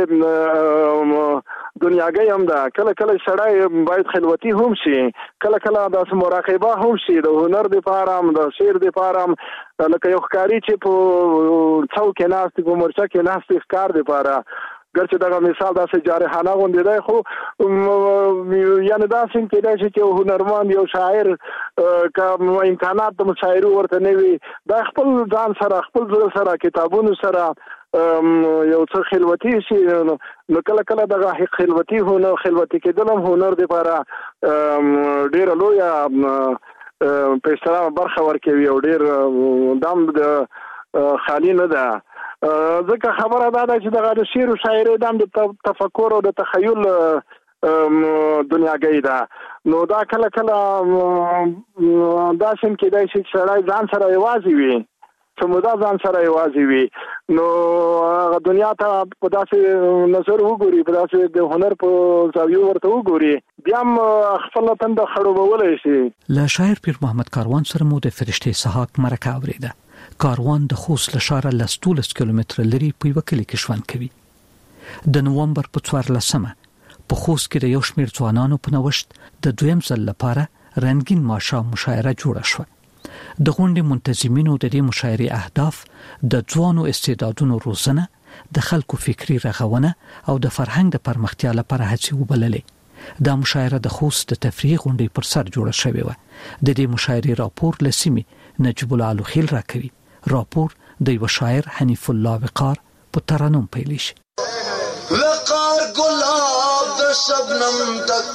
غوندې دنیاګۍ هم ده. کله کله سړی باید خلوتي هم شي، کله کله داسې مراقبه هم شي د هنر دپاره هم د شعر دپاره هم، لکه یو ښکاري چې په څو کې ناست په مورچه کې ناست ښکار دپاره ګرچې دغه مثال داسې جارحانه غوندې دی خو یعنې داسې کېدای شي چې هنرمند یو شاعر که امکانات د مشاعرې ورته نه وي دا خپل ځان سره خپل زړه سره کتابونو سره یو څه خلوتي شي نو کله کله دغه خلوتي کېدل هم هنر دپاره ډېره لویه په اصطلاح برخه ورکوي او ډېر دام د خالي نه ده ځکه خبره دا ده چې دغه د شعر و شاعرۍ دام د تفکر او د تخیل دنیاګۍ ده نو دا کله کله داسې کېدای شي چې سړی ځان سره یوازې وي څه موده ځان سره یوازې وي نو هغه دنیا ته په داسې نظر وګوري په داسې د هنر په زاویو ورته وګوري بیا هم خپله تنده خړوبولی شي. له شاعر پیر محمد کاروان سره مو د فرشتې سحاق مرکه اورېده. کاروان د خوست له ښاره له 12 کیلومتره لرې په یوه کلي کې ژوند کوي. د نومبر په 14 په خوست کې د یو شمېر ځوانانو په نوښت د دویم ځل لپاره رنګین ماښام مشاعره جوړه شوه. د غونډې منتظمینو د دې مشاعرې اهداف د ځوانو استعدادونو روزنه، د خلکو فکری رغونه او د فرهنګ د پرمختیا لپاره هڅې وبللې. دا مشاعره د خوست د تفریح غونډې پر سر جوړه شوې وه. د دې مشاعرې راپور له سیمې نجیب الله الخیل راکوي. راپور د یو شاعر حنیف الله وقار په ترانوم پیل شي. وقار ګلاب د شبنم تک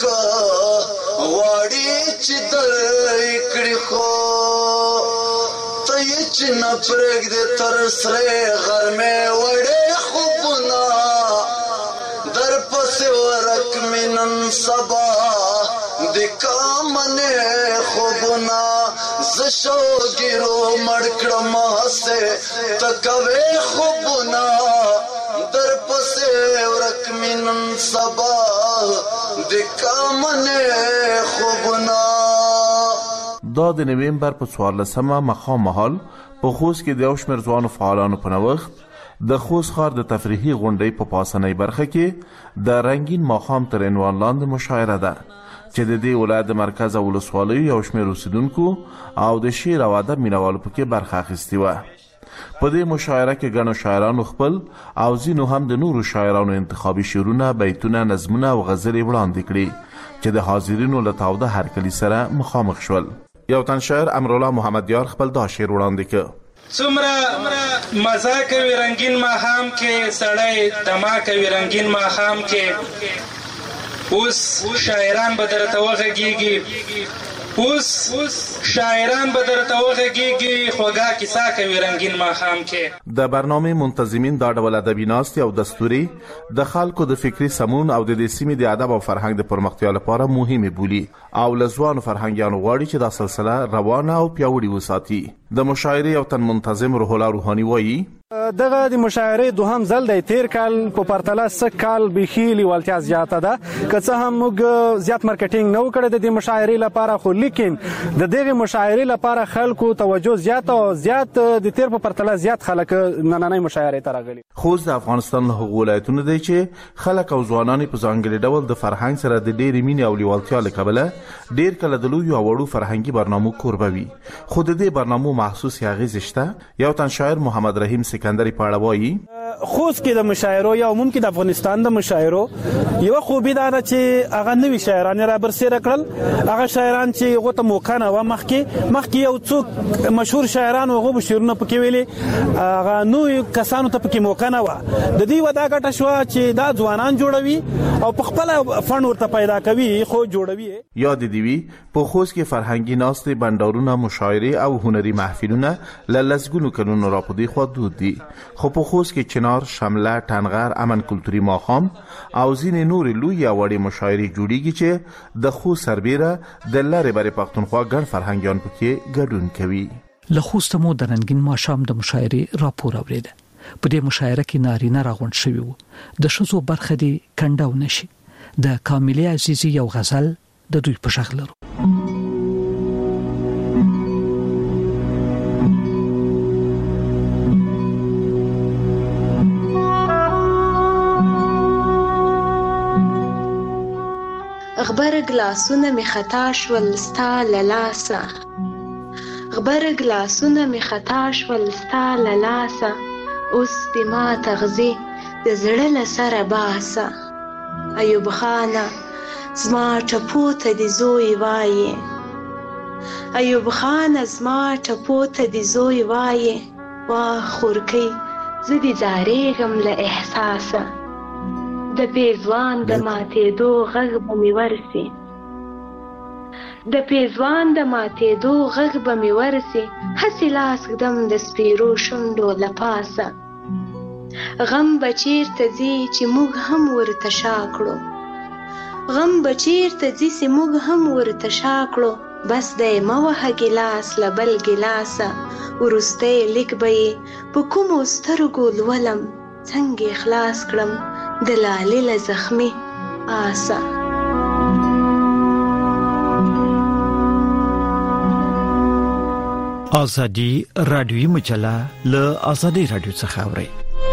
واړی چې درې کړي خو ته یې چې نه پرېږدې تر سرې غرمې وړې خوبونه در پسې ورک مې نن سبا د کامنې خوبونه زه شوګیرو مړ کړم هسې ته کوې خوبونه در پسې ورک مې نن سبا د کامنې خوبونه. دا د نومبر په 14 ماښام مهال په خوست کې د یو شمېر ځوانو فعالانو په نوښت د خوست ښار د تفریحي غونډۍ په پاسنۍ برخه کې د رنګین ماښام تر عنوان لاندې مشاعره ده چې د دې ولایت د مرکز او ولسوالیو یو شمېر اوسیدونکو او د شعر او ادب مینوالو پکې برخه اخیستې وه. په دې مشاعره کې ګڼو شاعرانو خپل او ځینو هم د نورو شاعرانو انتخابي شعرونه، بیتونه، نظمونه او غزلې وړاندې کړي چې د حاضرینو له تاوده هرکلي سره مخامخ شول. یو تن شاعر امرالله محمدیار خپل دا شعر وړاندې کړ. څومره مزه کوي رنگین ماښام کې سړی دما کوي رنگین ماښام کې اوس شاعران به درته وغږیږي اوس شاعران به درته وغږیږي خوږه کیسه کوي رنگین ماښام کې. د برنامه منتظمین دا ډول ادبي ناستې او دستوري د خلکو د فکري سمون او د دې سیمې د ادب او فرهنګ د پرمختیا لپاره مهمه بولي او له ځوانو فرهنګیانو غواړي چې دا سلسله روانه او پیاوړې وساتي. د مشاعرې یو تن منتظم روح الله روحاني وایي دغه د مشاعرې دوهم ځل دی. تیر کال په پرتله سږ کال بیخي لیوالتیا زیاته ده. که څه هم موږ زیات مارکیټینګ نه وکړی د دې مشاعرې لپاره خو لیکن د دغه مشاعرې لپاره خلکو توجه زیات او زیات د تیر په پرتله زیات خلک نننۍ مشاعرې ته راغلي. خوست د افغانستان له هغو ولایتونو دی چې خلک او ځوانان په ځانګړي ډول د فرهنګ سره د ډېرې مینې او لیوالتیا له کبله ډېر کله د لویو او وړو فرهنګي برنامو کوربه وي. خو د دې برنامو محسوسې اغېزې شته. یو تن شاعر محمد رحیم سکندری په اړه وایي خوست کې د مشاعرو یا عموم کې د افغانستان د مشاعرو یو خوبي دا ده چې هغه نوي شاعران را برسېره کړل. هغه شاعران چې هغه ته موقع نه و مخکې یو څوک مشهور شاعران هغه شعرونه پکې ویلي هغه نوې کسانو ته پکې موقع نه و. د دې ودا ګټه شو چې دا ځوانان جوړوي او په خپل فن ورته پیدا کوي خو جوړوي. یاد دی وی په خوست کې فرهنګي ناستې، بندرونه، مشاعرې او هنري محفلونه له لسګونو کلونو راپدې خو دود دي. خو په خوست کې چنار، شمله، ټنغر، امن کلتوري ماښام او ځینې نورې لویې او وړې مشاعرې جوړیږي چې د خوست سربیره د لارې برې پښتونخوا ګڼ فرهنګیان پکې ګډون کوي. له خوست مو د رنګین ماښام د مشاعرې راپور اورېده. په دې مشاعره کې نارینه راغونډ شوي وو. د ښځو برخه دې کنډو نشي. د کاملې عزیزي یو غزل د دوی په شغل لرو. غبر ګلاسونه می خطا شول ستا للاسه غبر ګلاسونه می خطا شول ستا للاسه اوس دې ما تغذي د زړه له سره باسه. ایوب خانه زما ټپو ته دې زوی وایې، ایوب خانه زما ټپو ته دې زوی وایې، واه خورکۍ زه دې ډارېږم له احساسه. د پیزوان د ماتېدو غږ به مې ورسي، د پیزوان د ماتېدو غږ به مې ورسي، هسې لاس ږدم د سپېرو شونډو له پاسه. غم به چېرته ځي چې موږ هم ورته شا کړو، غم به چېرته ځي چې موږ هم ورته شا کړو. بس دی مه وهه ګیلاس له بل ګیلاسه، وروستی لیک به یې په کومو سترګو لولم، څنګه خلاص کړم د لالې له زخمي آسه. ازادي رادیوي مجله له ازادي رادیو څخه اوري.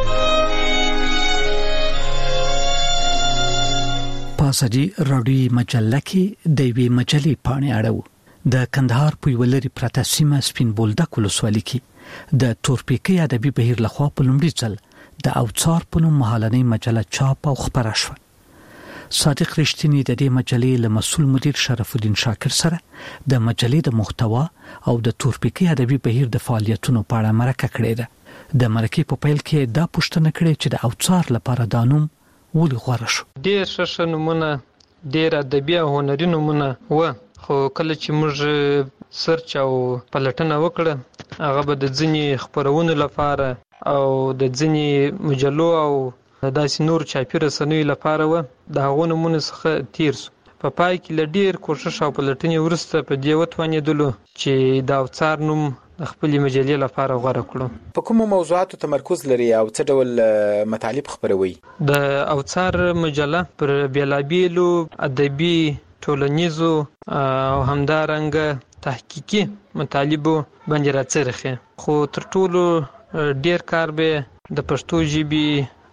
په ازادي رادیوي مجله کې د وی مجلې پاڼې اړو د کندهار په ولري پرته سیمه سپین بولدک ولسوالۍ کې د تورپیکۍ ادبي بهیر لخوا په لومړي ځل د اوڅار په نوم مهالنۍ مجله چاپ او خپره شوه. صادق رښتینی د دې مجلې له مسؤل مدیر شرف الدین شاکر سره د مجلې د محتوا او د تورپیکۍ ادبي بهیر د فعالیتونو په اړه مرکه کړې ده. د مرکې په پیل کې دا پوښتنه کړې چې د اوڅار لپاره دا نوم ولې غوره شو. ډېر ښه نومونه، ډېر ادبي او هنري نومونه و، خو کله چې موږ سرچ او پلټنه وکړه هغه به د ځینې خپرونو لپاره او د ځینې مجلو او داسې نور چاپي رسنیو لپاره و، د هغو نومونو څخه تیر سو. په پای کې له ډېر کوښښ او پلټنې وروسته په دې وتوانېدلو چې د اوڅار نوم د خپلې مجلې لپاره غوره کړو. په کومو موضوعاتو تمرکز لري او څه ډول مطالب خپروي؟ د اوڅار مجله پر بیلابیلو ادبي، ټولنیزو او همدارنګه تحقیقي مطالبو باندې راڅرخي، خو تر ټولو ډېر کار به د پښتو ژبې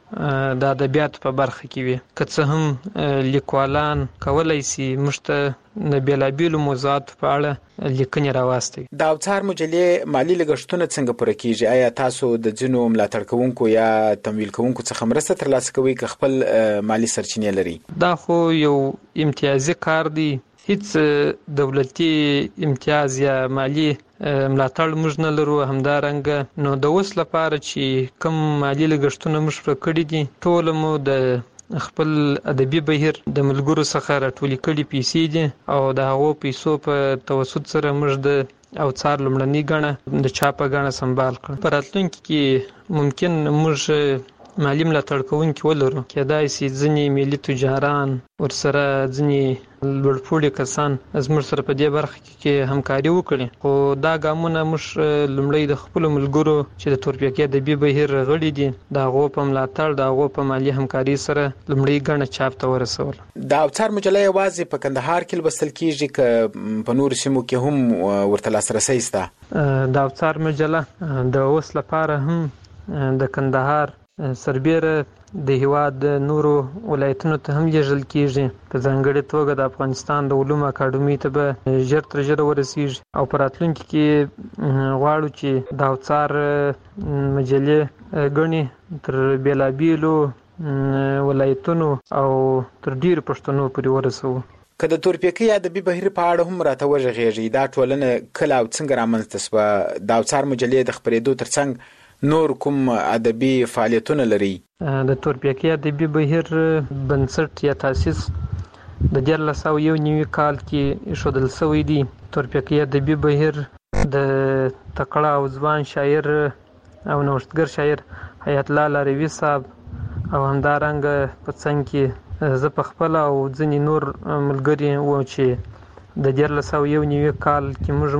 د ادبیاتو په برخه کې وي. که څه هم لیکوالان کولی شي موږ ته د بیلابیلو موضوعاتو په اړه لیکنې راواستوي. د اوڅار مجلې مالي لګښتونه څنګه پوره کیږي؟ آیا تاسو د ځینو ملاتړ کوونکو یا تمویل کوونکو څخه مرسته ترلاسه کوئ که خپل مالي سرچینې لري؟ دا خو یو امتیازي کار دی، هیڅ دولتي امتیاز یا مالی ملاتړ موږ نه لرو. همدارنګه نو د اوس لپاره چې کم مالی لګښتونه موږ پوره کړي دي ټول مو د خپل ادبي بهیر د ملګرو څخه راټولې کړي پیسې دي او د هغو پیسو په توسط سره موږ د اوڅار لومړنۍ ګڼه د چاپه ګڼه سنبال کړو. په راتلونکي کې ممکن موږ مالی ملاتړ کوونکي ولرو، کېدای شي ځینې ملي تجاران ورسره ځینې لوړپوړي کسان زموږ سره په دې برخه کې همکاري وکړي، خو دا ګامونه موږ لومړی د خپلو ملګرو چې د تورپیکۍ ادبي بهیر غړي دي د هغو په ملاتړ، د هغو په مالي همکاري سره لومړی ګڼه چاپ ته ورسول. د اوڅار مجله یوازې په کندهار کې لوستل کیږي که په نورو سیمو کې هم ورته لاسرسی شته؟ د اوڅار مجله د اوس لپاره هم د کندهار سربیره د هیواد نورو ولایتونو ته هم لیږل کیږي، په ځانګړې توګه د افغانستان د علومو اکاډمۍ ته به ژر تر ژره ورسیږي او په راتلونکي کې غواړو چې د اوڅار مجلې ګڼې تر بیلابیلو ولایتونو او تر ډیرو پښتنو پورې ورسوو. که د تورپیکۍ ادبي بهیر په اړه هم راته وغږیږي، دا ټولنه کله او څنګه رامنځته شوه؟ د اوڅار مجلې د خپرېدو ترڅنګ نور کوم ادبي فعالیتونه لري؟ د تورپیکۍ ادبي بهیر بنسټ یا تاسیس د 1991 کال کې ایښودل شوی دی. تورپیکۍ ادبي بهیر د تکړه او ځوان شاعر او نوښتګر شاعر حیات الله لاروي صاحب او همدارنګه په څنګ کې زه په خپل او ځینې نور ملګري وو چې د 1991 کال کې موږ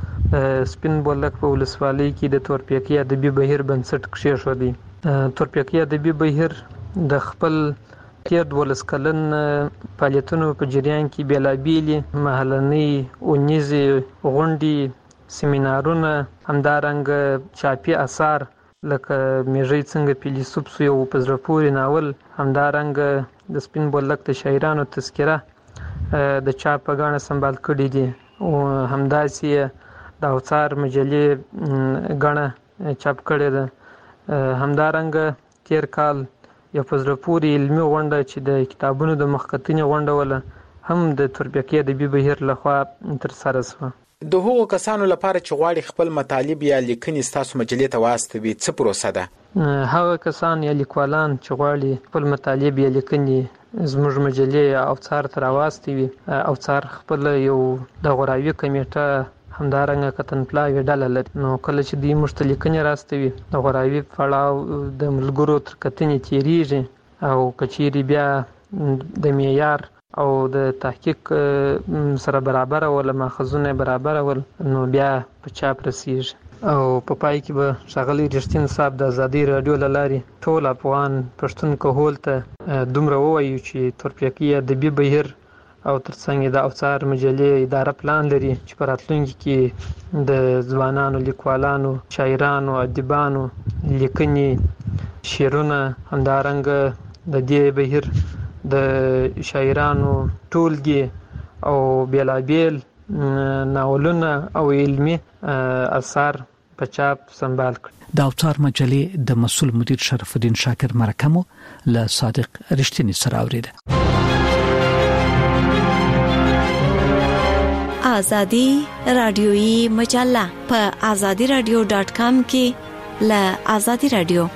سپین بولدک په ولسوالۍ کې د تورپیکۍ ادبي بهیر بنسټ کېښودی. تورپیکۍ ادبي بهیر د خپل تیر 12 کلن فعالیتونو په جریان کې بیلابیلې محلنۍ اونیزې غونډې، سیمینارونه، همدارنګه چاپي اثار لکه میږی څنګه فیلسوف سو یو په زړه پورې ناول، همدارنګه د سپین بولدک د شاعرانو تذکره د چاپ په ګاڼه سنبال کړي دي او همداسې د اوڅار مجلې ګاڼه چاپ کړې ده. همدارنګه تیر کال یو په زړه پورې علمي غونډه چې د کتابونو د مخکتنې غونډه ولا هم د تورپیکي ادبي بهیر لخوا تر سره شوه. د هغو کسانو لپاره چې غواړي خپل مطالب یا لیکنې ستاسو مجلې ته واستوي څه پروسه ده؟ هغه کسان یا لیکوالان چې غواړي خپل مطالب یا لیکنې زموږ مجلې اوڅار ته راواستوي، اوڅار خپل یو د غوراوي کمیټه همدارنګه کتنپلاوي ډله لري. نو کله چې دوی موږ ته لیکنې راستوي د غوراوي پړاو د ملګرو تر کتنې تیریږي او کچېرې بیا د معیار او د تحقیق سره برابر ول، ماخذونه برابر ول، نو بیا په چاپ رسیږي او په پای کې به ښاغلی رښتین صاحب د ازادي رادیو له لارې ټول افغان پښتون کهول ته دومره ووایو چې تورپیکي ادبي بهیر او ترڅنګ د اوڅار مجلې اداره پلان لري چې په راتلونکي کې د ځوانانو لیکوالانو، شاعرانو، ادیبانو لیکنې، شعرونه، همدارنګه د دې بهیر د شاعرانو ټولګي او بیلابیل ناولونه او علمي اثار په چاپ سنبال کړ. د اوڅار مجلې د مسؤل مدیر شرف الدین شاکر مرکمو له صادق رښتینی سره اوریده. آزادی رادیویی مجله په azadiradio.com کې له آزادی رادیو.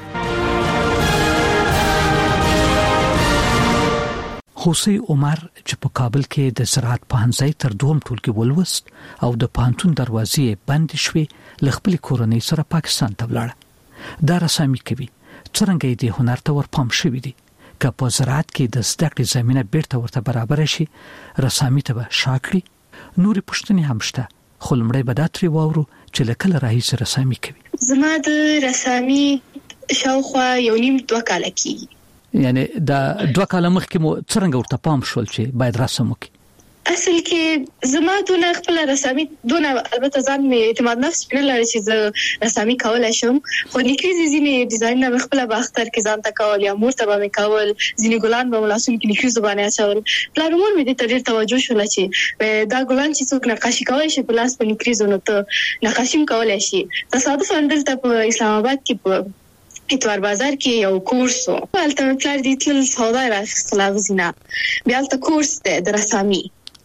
خوسی عمر چې په کابل کې د زراعت پوهنځي تر دوم ټولګي ولوست او د پانتون دروازې بند شوې، ل خپل کورنۍ سره پاکستان ته ولاړ. دا رسامي کوي څنګه دې هنر ته ورپام شوې دي که په زراعت کې د زده کړې زمينه بیرته ورته برابر شي، رسامي ته به شاکړي. نورې پښتنې هم شته، خو لمړی به دا ترې واورو چې لکه راهیسې رسامي کوي. زما د رسامي شاوخوا یو نیم 2 کاله کېږي. یعنی دا 2 کاله مخکې مو څنګه ورته پام شول چې باید رسم وکړي؟ اصل کې زما دونه خپل رسامي دونه البته ځان می اعتماد نفس په لاره چې زه رسامي کولای شم، خو نکریزي ځینې ډیزاین نه خپل باختر کې ځان تکول یا مور ته به کول، ځینې ګلان به ولاسون کې نکریزو باندې اچول. پلانمون می د تدیر توجه شول چې دا ګلان چې څوک نقاشي کوي شي په لاس په نکریزو نو ته نقاشي کولای شي. تصادفاً دلته په اسلام آباد کې په اتوار بازار کې یو کورس و، البته پلار دې تل سودا راخصله غزینا بیا البته کورس د رسامي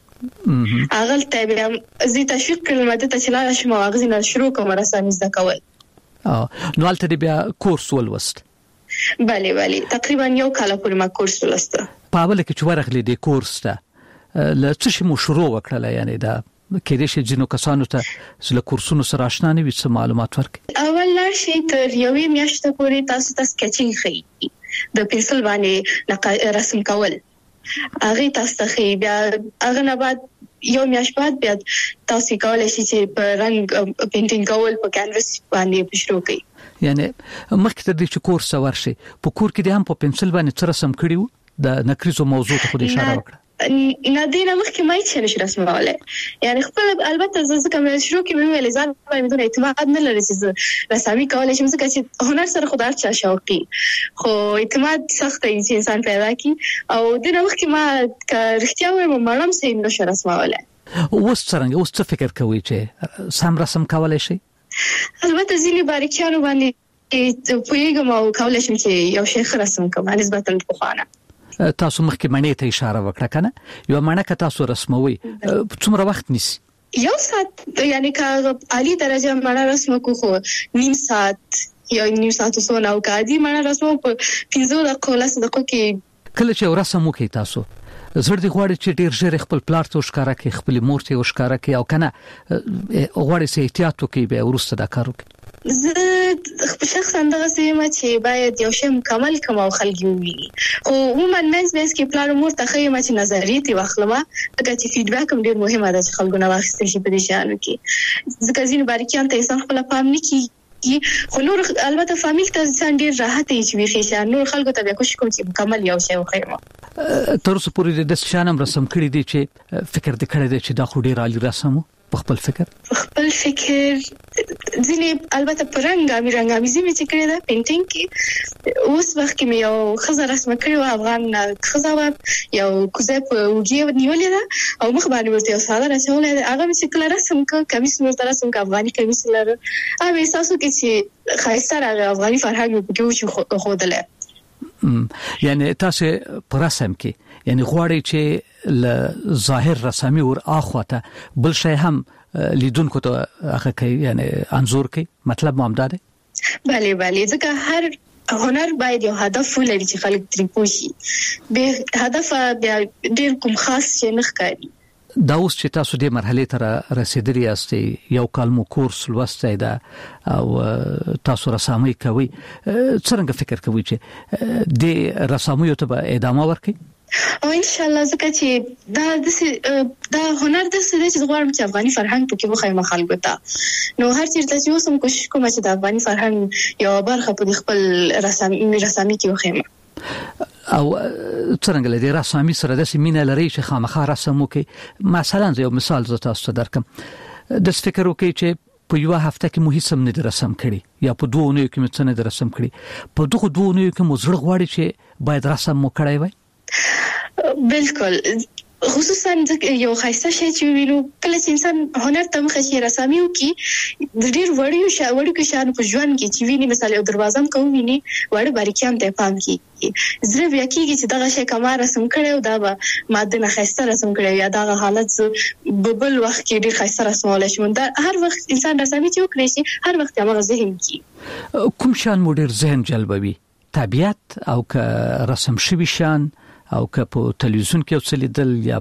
اغل ته بیا زی تشویق کړم ماده ته چلا شم غزینا شروع کوم رسامي زده کول. نو البته بیا کورس ولوست؟ بله تقریبا یو کال پورې ما کورس ولوست. په اول کې چې ورغلې د کورس ته ل څه شي مو شروع وکړه؟ یعنی دا کې دې چې جنو کسانو ته زله کورسونو سره آشنا نه وي څه معلومات ورکړي؟ اول لاشي تر یوې میاشتې پورې تاسو ته سکیچینګ خي د پنسل باندې رسم کول هغه تاسو ته خي، بیا هغه نه بعد یو میاشت بعد بیا تاسو کولای شئ چې په رنگ پینټینګ کول په کانواس باندې شروع کړئ. یعنی مخکې ته د کورس ورشي په کور کې د هم په پنسل باندې څه رسم کړیو؟ د نکریزو موضوع ته خو اشاره وکړه. نه دینه مخکې ما هیڅ نشي رسموله، یعنی خپل البته زه کوم شروع کې مې ویل ځان باندې دونه اعتماد نه لري چې رسامي کولای شم، ځکه چې هنر سره خدای چا شوقي، خو اعتماد سخت دی چې انسان پیدا کی او دینه مخکې ما رښتیا وایم مړم سې نشي رسموله. اوس څه فکر کوي چې سم رسم کولای شي؟ البته ځینې باریکیانو باندې پوهیږم او کولای شم چې یو شی رسم کوم نسبتا پخوانه. تاسو مخکې مڼې ته اشاره وکړه کنه، یو مڼه که تاسو رسموي څومره وخت نیسي؟ یو ساعت، یعنی که عالی درجه مڼه رسم کو خو نیم ساعت یا نیم ساعت وسو نه او کادي مڼه رسم په 15 دقیقو 10 دقیقو کې. کله چې رسم وکړئ تاسو زړه دې غواړي چې ډیر ژر خپل پلار ته وښکارا کړي، خپل مور ته وښکارا کړي او کنه غواړي چې احتیاط وکړي به ورسته دا کار وکړي؟ زه شخصا دغه سیم چې باید یو شی مکمل کوم او خلک وویني، خو عموما مېز کې پلان مور ته خیمه چې نظریه تی واخلمه دغه چې فیډبیک هم ډیر مهمه ده چې خلکو نه واخیستل شي په دې شانو کې، ځکه ځین باریکیان ته انسان خپل پام نه کوي، خو نور البته فامیل ته ځان ډیر راحت یې چې ویخي شي نور خلکو ته به کوشش کوم چې مکمل یو شی وخیمه. تر اوسه پورې د شانم رسم کړی دی چې فکر دې کړی دی چې دا خو ډیر عالی رسمو په خپل فکر ځینې البته پرنګ رنګامیزي مې چې کړی دا پینټینګ کې اوس وخت کې مې یو خزه رسم کړی و افغان خزه و یو کوزه په وګي نیولې ده او مخ باندې ورته یو ساده رسمولې هغه مې چې کله رسم ک کمیس مې رسم ک افغاني کمیس لره هغه احساسو کې چې خایسته راغی افغاني فرهنګ په کې خودله. یعنی تاسو پر رسم کې یعنی غواړي چې ل ظاهر رسامي ور اخواته بل شي هم لیدونکو ته هغه کوي یعنی انزور کوي مطلب مو همدا دی. بله ځکه هر هنر باید یو هدف ولري چې خلک ترې پوه شي، به هدف بیا ډېر کوم خاص شي نه ښکاري. دا اوس چې تاسو دې مرحله ته رسیدلی یاستئ، یو کال مو کورس لوستی ده او تاسو رسامي کوي، څنګه فکر کوئ چې د رسامیو ته به ادامه ورکړئ؟ او ان شاء الله ځکه چې دا هنر د څه چې غواړم چې افغاني فرهنګ پکې وخایم خلکو ته، نو هر چیرته چې اوسم کوشش کوم چې د افغاني فرهنګ یو برخه په خپل رسامي کې وخایم. او څنګه لدی رسامي سره د سیمینه لري چې خامخا رسمو کې مثلا یو مثال زه تاسو ته درکم، د فکر وکړئ چې په یو هفته کې مو هیڅ نه رسم کړي یا په 2 اونیو کې مو څه نه رسم کړي، په دغه 2 اونیو کې مو زړه غواړي چې باید رسم مو کړی وای. بالکل، خصوصا یو خاصه شی چې وینو کله چې انسان هنر ته مخ شي رسامي وکي د ډیر وړو کې شان په ژوند کې چې ویني مثلا یو دروازه کوم ویني وړ باریکیان ته پام کی زړه بیا کیږي چې دغه شی کما رسم کړو دا به ماده نه خاصه رسم کړو یا دغه حالت ببل وخت کې ډیر خاصه رسمول شي. دا هر وخت انسان رسامي چې وکړي شي هر وخت هغه ذهن کې کوم شان مو ډیر ذهن جلبوي، طبيعت او که رسم شوی شان او که په تلویزیون کې څه لیدل یا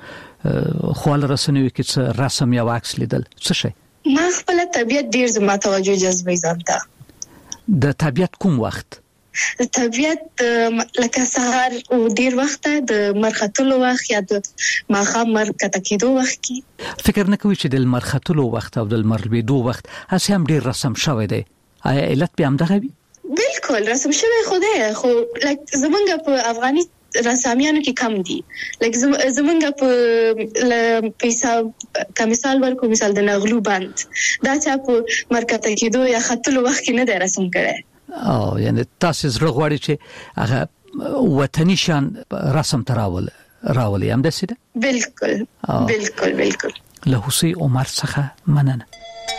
په خپل رسنیو کې څه رسم یا عکس لیدل، څه شي؟ ما خپل طبيعت ډیر زما توجه جذبې ځانته. د طبيعت کوم وخت؟ د طبيعت لکه سهار او ډیر وخت د مرختلو وخت یا د ماښام مرکته کېدو وخت کې. فکر نه کوي چې د مرختلو وخت او د مرلبېدو وخت هڅه هم ډیر رسم شوی دی، آیا علت به هم دغه وي؟ بالکل رسم شوی خدای خو زمونږ په افغاني رسامیانو کې کم دي، لکه زمونږ په پیسا کمیسال ورکو مثال د نغلو بند دا چې په مرکته کېدو یا خطلو وخت کې نه دی رسم کړی. او یعنی تاسو زړه غواړي چې هغه وطني شان رسم راولي هم داسې ده؟ بالکل له حسین عمر څخه مننه.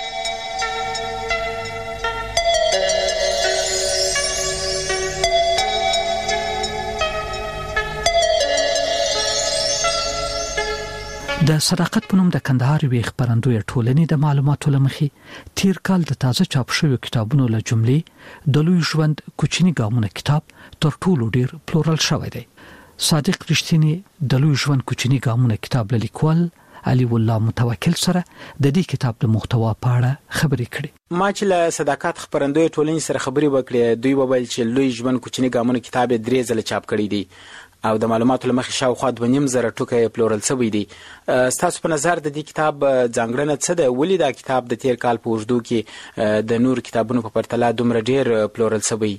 د صداقت په نوم د کندهار وی خبرندوی ټولنې د معلوماتو لمخې تیر کال د تازه چاپ شوی کتابونو له جملې د لوی ژوند کوچنی ګامونه کتاب تر ټولو ډیر پلورل شوی دی. صادق رښتینی د لوی ژوند کوچنی ګامونه کتاب لیکوال علي والله متوکل سره د دې کتاب د محتوا په اړه خبرې کړې. ما چې له صداقت خبرندوی ټولنې سره خبرې وکړې، دوی وویل چې لوی ژوند کوچنی ګامونه کتاب 3 ځله چاپ کړی دی او د معلوماتو لمخې شاوخوا 2.5 ټوکه پلورل شوی دی. ستاسو په نظر د دې کتاب ځانګړنه څه ده؟ ولې دا کتاب د تیر کال په اوږدو کې د نور کتابونو په پرتله دومره ډیر پلورل شوی؟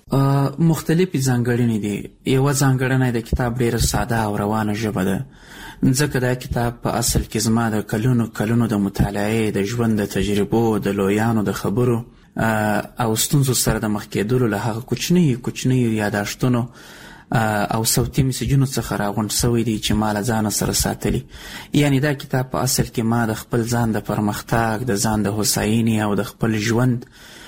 مختلفې ځانګړنې دي. یو ځانګړنه د کتاب ډیره ساده او روانه ژبه ده، ځکه دا کتاب په اصل کې زما د کلونو د مطالعې، د ژوند د تجربو، د لویانو د خبرو او ستونزو سره د مخ کېدلو له هغه کوچنی یاداشتونو او صوتي میسجونو څخه راغونډ شوی دی چې ما له ځان سره ساتلی. یعنی دا کتاب په اصل کې ما د خپل ځان د پرمختګ، د ځان د هوساینې او د خپل ژوند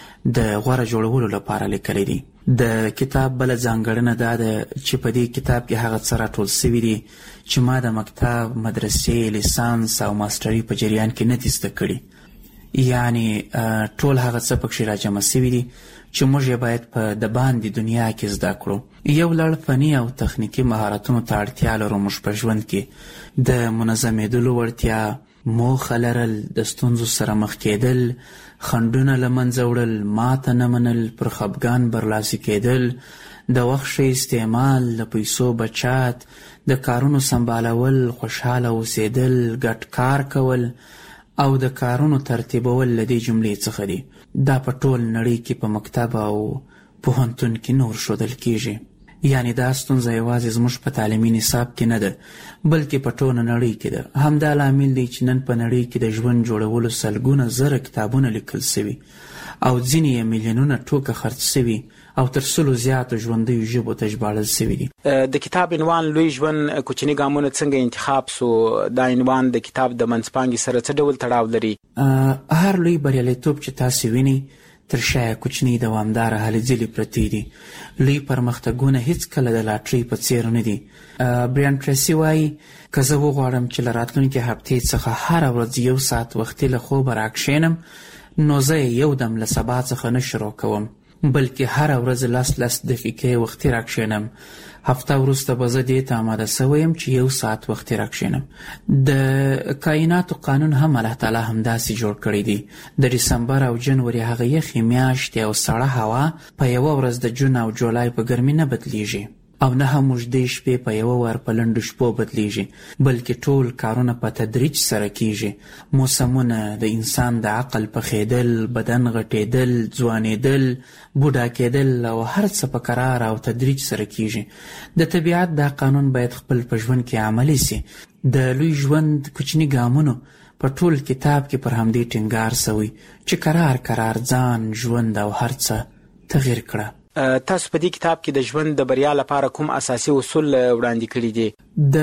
د غوره جوړولو لپاره لیکلی دی. د کتاب بل ځانګړنه دا ده چې په دې کتاب کې هغه څه راټول شوي دي چې ما د مکتب، مدرسې، لیسانس او ماستري په جریان کې نه دي زده کړي. یعنی ټول هغه څه پکې راجمع شوي دي چې موږ یې باید په د باندې دنیا کې زده کړو. یو لړ فني او تخنیکی مهارتونو ته اړتیا لرو موږ په ژوند کې، د منظمېدلو وړتیا، موخه لرل، د ستونزو سره مخ کېدل، خنډونه له منځه وړل، ماته نه منل، پر خفګان برلاسي کېدل، د وخت ښه استعمال، د پیسو بچت، د کارونو سمبالول، خوشحاله اوسېدل، ګډ کار کول او د کارونو ترتیبول له دې جملې څخه دي. دا په ټول نړۍ کې په مکتب او پوهنتون کې نور ښودل کېږي. یعنی دا ستونزه یوازې زموږ په تعلیمي نصاب کې نه ده بلکې په ټوله نړۍ کې ده. همدا لامل دی چې نن په نړۍ کې د ژوند جوړولو سلګونه زره کتابونه لیکل شوي او ځینې یې میلیونونه ټوکه خرڅ شوي او تر سلو زیاتو ژوندیو ژبو ته ژباړل شوي دي. د کتاب عنوان لوی ژوند کوچني ګامونه څنګه انتخاب سو؟ دا عنوان د کتاب د منځپانګې سره څه ډول تړاو لري؟ هر لوی بریالیتوب چې تاسو وینئ تر شا کوچني دوامداره هلې ځلې پرتې دي. لوی پرمختګونه هیڅکله د لاټرۍ په څیر نه دي. برایان ټریسي وایي که زه وغواړم چې له راتلونکې هفتې څخه هره ورځ 1 ساعت وختي له خوبه راکښېنم نو زه یې یو دم له سبا څخه نه شروع کوم بلکې هره ورځ 10 دقیقې وختي راکښېنم. هفته وروسته به زه دې ته آماده سوی یم چې 1 ساعت وختي راکښېنم. د کائناتو قانون هم الله تعالی همداسې جوړ کړی دی. د ډسمبر او جنوري هغه یخې میاشتې او سړه هوا په یوه ورځ د جون او جولای په ګرمي نه بدلیږي او نه هم اوږدې شپې په یوه وار په لنډو شپو بدلیږي بلکې ټول کارونه په تدریج سره کیږي. موسمونه د انسان د عقل پخېدل، بدن غټېدل، ځوانېدل، بوډا کېدل او هر څه په قرار او تدریج سره کیږي. د طبیعت دا قانون باید خپل په ژوند کې عملی سي. د لوی ژوند کوچني ګامونو په ټول کتاب کې پر همدې ټینګار سوی چې قرار ځان، ژوند او هر څه تغییر کړه. تاسو په دې کتاب کې د ژوند د بریا لپاره کوم اساسي اصول وړاندې کړي دي؟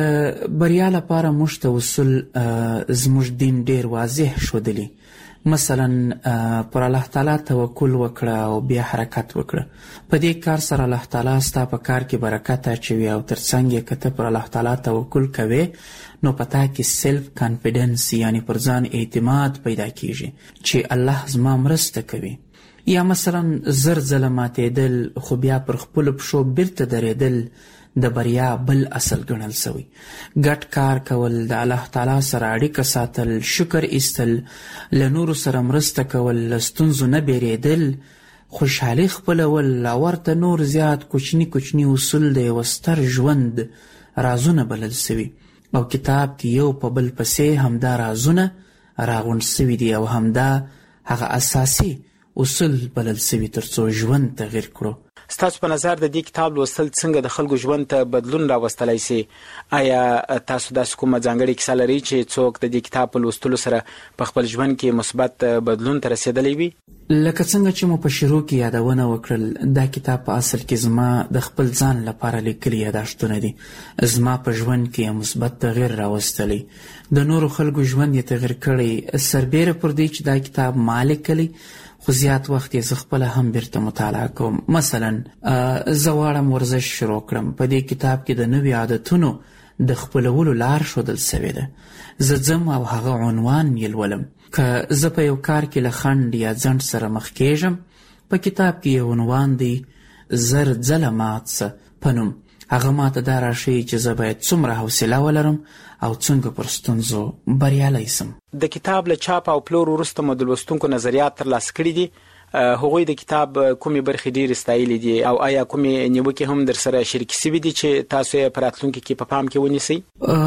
د بریا لپاره موږ ته اصول زموږ دین ډیر واضح ښودلي. مثلا پر الله تعالی توکل وکړه او بیا حرکت وکړه. په دې کار سره الله تعالی ستا په کار کې برکت اچوي او ترڅنګ یې که ته پر الله تعالی توکل کوې نو په تا کې سیلف کانفیډنس یعنی پر ځان اعتماد پیدا کیږي چې الله زما مرسته کوي. یا مثلا 10 ځله ماتېدل خو بیا پر خپلو پښو بیرته درېدل د بریا بل اصل ګڼل سوی. ګډ کار کول، د الله تعالی سره اړیکه ساتل، شکر ایستل، له نورو سره مرسته کول، له ستونزو نه بیریدل، خوشحالي خپلول او ورته نور زیات کوچني اصول د یوه ستر ژوند رازونه بلل سوي او کتاب کې یو په بل پسې همدا رازونه راغونډ سوي دي او همدا هغه اساسي اصول بلل سوي ترڅو ژوند تغییر کړو. ستاسو په نظر د دې کتاب لوستل څنګه د خلکو ژوند ته بدلون راوستلی سي؟ آیا تاسو داسې کومه ځانګړې کیسه لرئ چې څوک د دې کتاب په لوستلو سره په خپل ژوند کې مثبت بدلون ته رسېدلی وي؟ لکه څنګه چې مو په شروع کې یادونه وکړل، دا کتاب په اصل کې زما د خپل ځان لپاره لیکلي یاداشتونه دي. زما په ژوند کې مثبت تغییر راوستلی، د نورو خلکو ژوند یې تغییر کړی. سربیره پر دې چې دا کتاب ما لیکلی خو زیات وخت یې زه خپله هم بیرته مطالعه کوم. مثلا زه غواړم ورزش شروع کړم. په دې کتاب کې د نوي عادتونو د خپلولو لار ښودل سوې ده. زه ځم او هغه عنوان یې لولم. که زه په یو کار کې له خنډ یا ځنډ سره مخ کېږم، په کتاب کې یو عنوان دی 1000 ځله مات سه په نوم. هغه ماته دا راښیي چې زه باید څومره حوصله ولرم او څنګه پر ستونزو بریالی سم. د کتاب له چاپ او پلور وروسته مو د لوستونکو نظریات ترلاسه کړي دي. هغوی د کتاب کومې برخې ډېرې ستایلې دي او آیا کومې نیوکې هم در سره شریکې سوي دي چې تاسو یې په راتلونکي کې په پام کې ونیسئ؟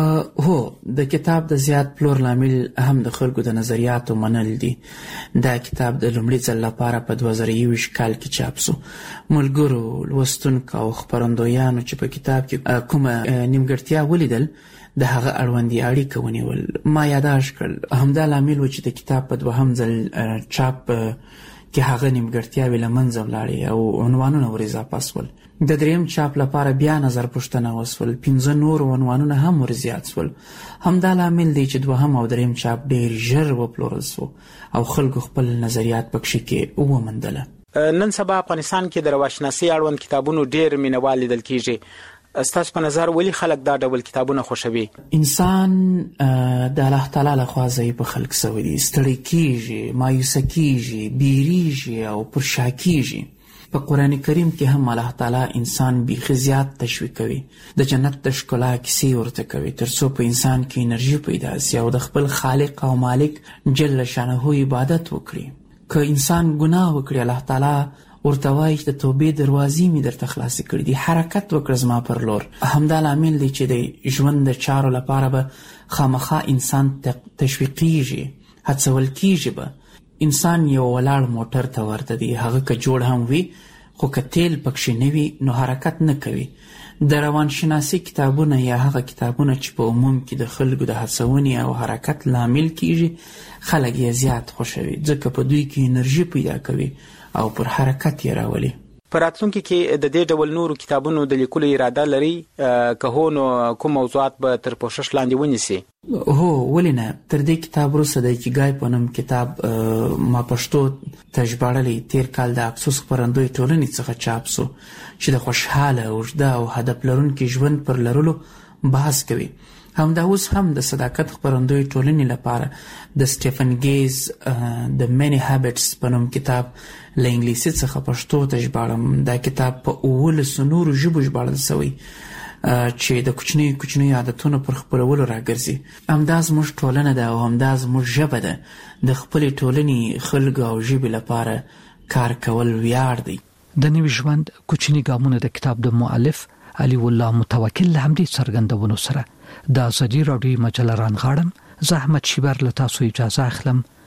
هو، د کتاب د زیات پلور لامل هم د خلکو د نظریاتو منل دي. دا کتاب د لومړي ځل لپاره په 2021 کال کې چاپ سو. ملګرو، لوستونکو او خپرندویانو چې په کتاب کې کومه نیمګړتیا ولیدل د هغه اړوندې اړیکه ونیول. ما یاداشت کړل. همدا لامل و چې د کتاب په 2م ځل چاپ کې هغه نیمګړتیاوې له منځه ولاړې او عنوانونه ور اضافه سول. د 3م چاپ لپاره بیا نظر پوښتنه وسول. 5 نور عنوانونه هم ور زیات سول. همدا لامل دی چې 2م او 3م چاپ ډېر ژر وپلورل سو او خلکو خپل نظریات پکښې کې وموندله. نن سبا افغانستان کې د رواشناسۍ اړوند کتابونو ډېر مینوال لیدل کیږي. ستاسو په نظر ولې خلک دا ډول کتابونه خوښوي؟ انسان د الله تعالی لخوا ضعیفه خلق سوی دی. ستړی کیږي، مایوسه کیږي، بیریږي او پرشا کیږي. په قرآن کریم کې هم الله تعالی انسان بیخي زیات تشویق کوي. د جنت د ښکلا کیسې ورته کوي ترڅو په انسان کې انرژي پیدا سي او د خپل خالق او مالک جل شانه عبادت وکړي. که انسان ګناه وکړي، الله تعالی ورته وایي چې د توبې دروازې مې درته خلاصې کړي دي، حرکت وکړه زما پر لور. همدا لامل دی چې د ژوند د چارو لپاره به خامخا انسان تشویقیږي، هڅول کیږي به. انسان یو ولاړ موټر ته ورته دی. هغه که جوړ هم وي خو که تیل پکښې نه وي نو حرکت نه کوي. د روانشناسۍ کتابونه یا هغه کتابونه چې په عموم کې د خلکو د هڅونې او حرکت لامل کیږي خلک یې زیات خوښوي ځکه په دوی کې انرژي پیدا کوي او پر حرکت یې راولي. په راتلونکي کې د دې ډول نورو کتابونو د لیکلو اراده لري که هو نو کوم موضوعات به تر پوښښ لاندې ونیسي؟ هو ولې نه، تر دې کتاب وروسته د ایکیګای په نوم کتاب ما پښتو ته ژباړلی تیر کال د افسوس خپرندوی ټولنې څخه چاپ سو چې د خوشحاله اوږده او هدف لرونکي ژوند پر لرلو بحث کوي. همدا اوس هم د صداقت خپرندوی ټولنې لپاره د سټیفن گیز د مینی هابټس په نوم کتاب له انګلیسي څخه پښتو ته ژباړم. دا کتاب په 19 نورو ژبو ژباړل شوی چې د کوچنی عادتونو پر خپلولو راګرځي. همدا زموږ ټولنه ده او همدا زموږ ژبه ده. د خپلې ټولنې خلکو او ژبې لپاره کار کول ویاړ دی. د نوي ژوند کوچنی ګامونه د کتاب د مؤلف علي الله متوکل له همدې څرګندونو سره د ازادي راډیو مجله رانغاړم. زه احمد شیبر له تاسو اجازه اخلم.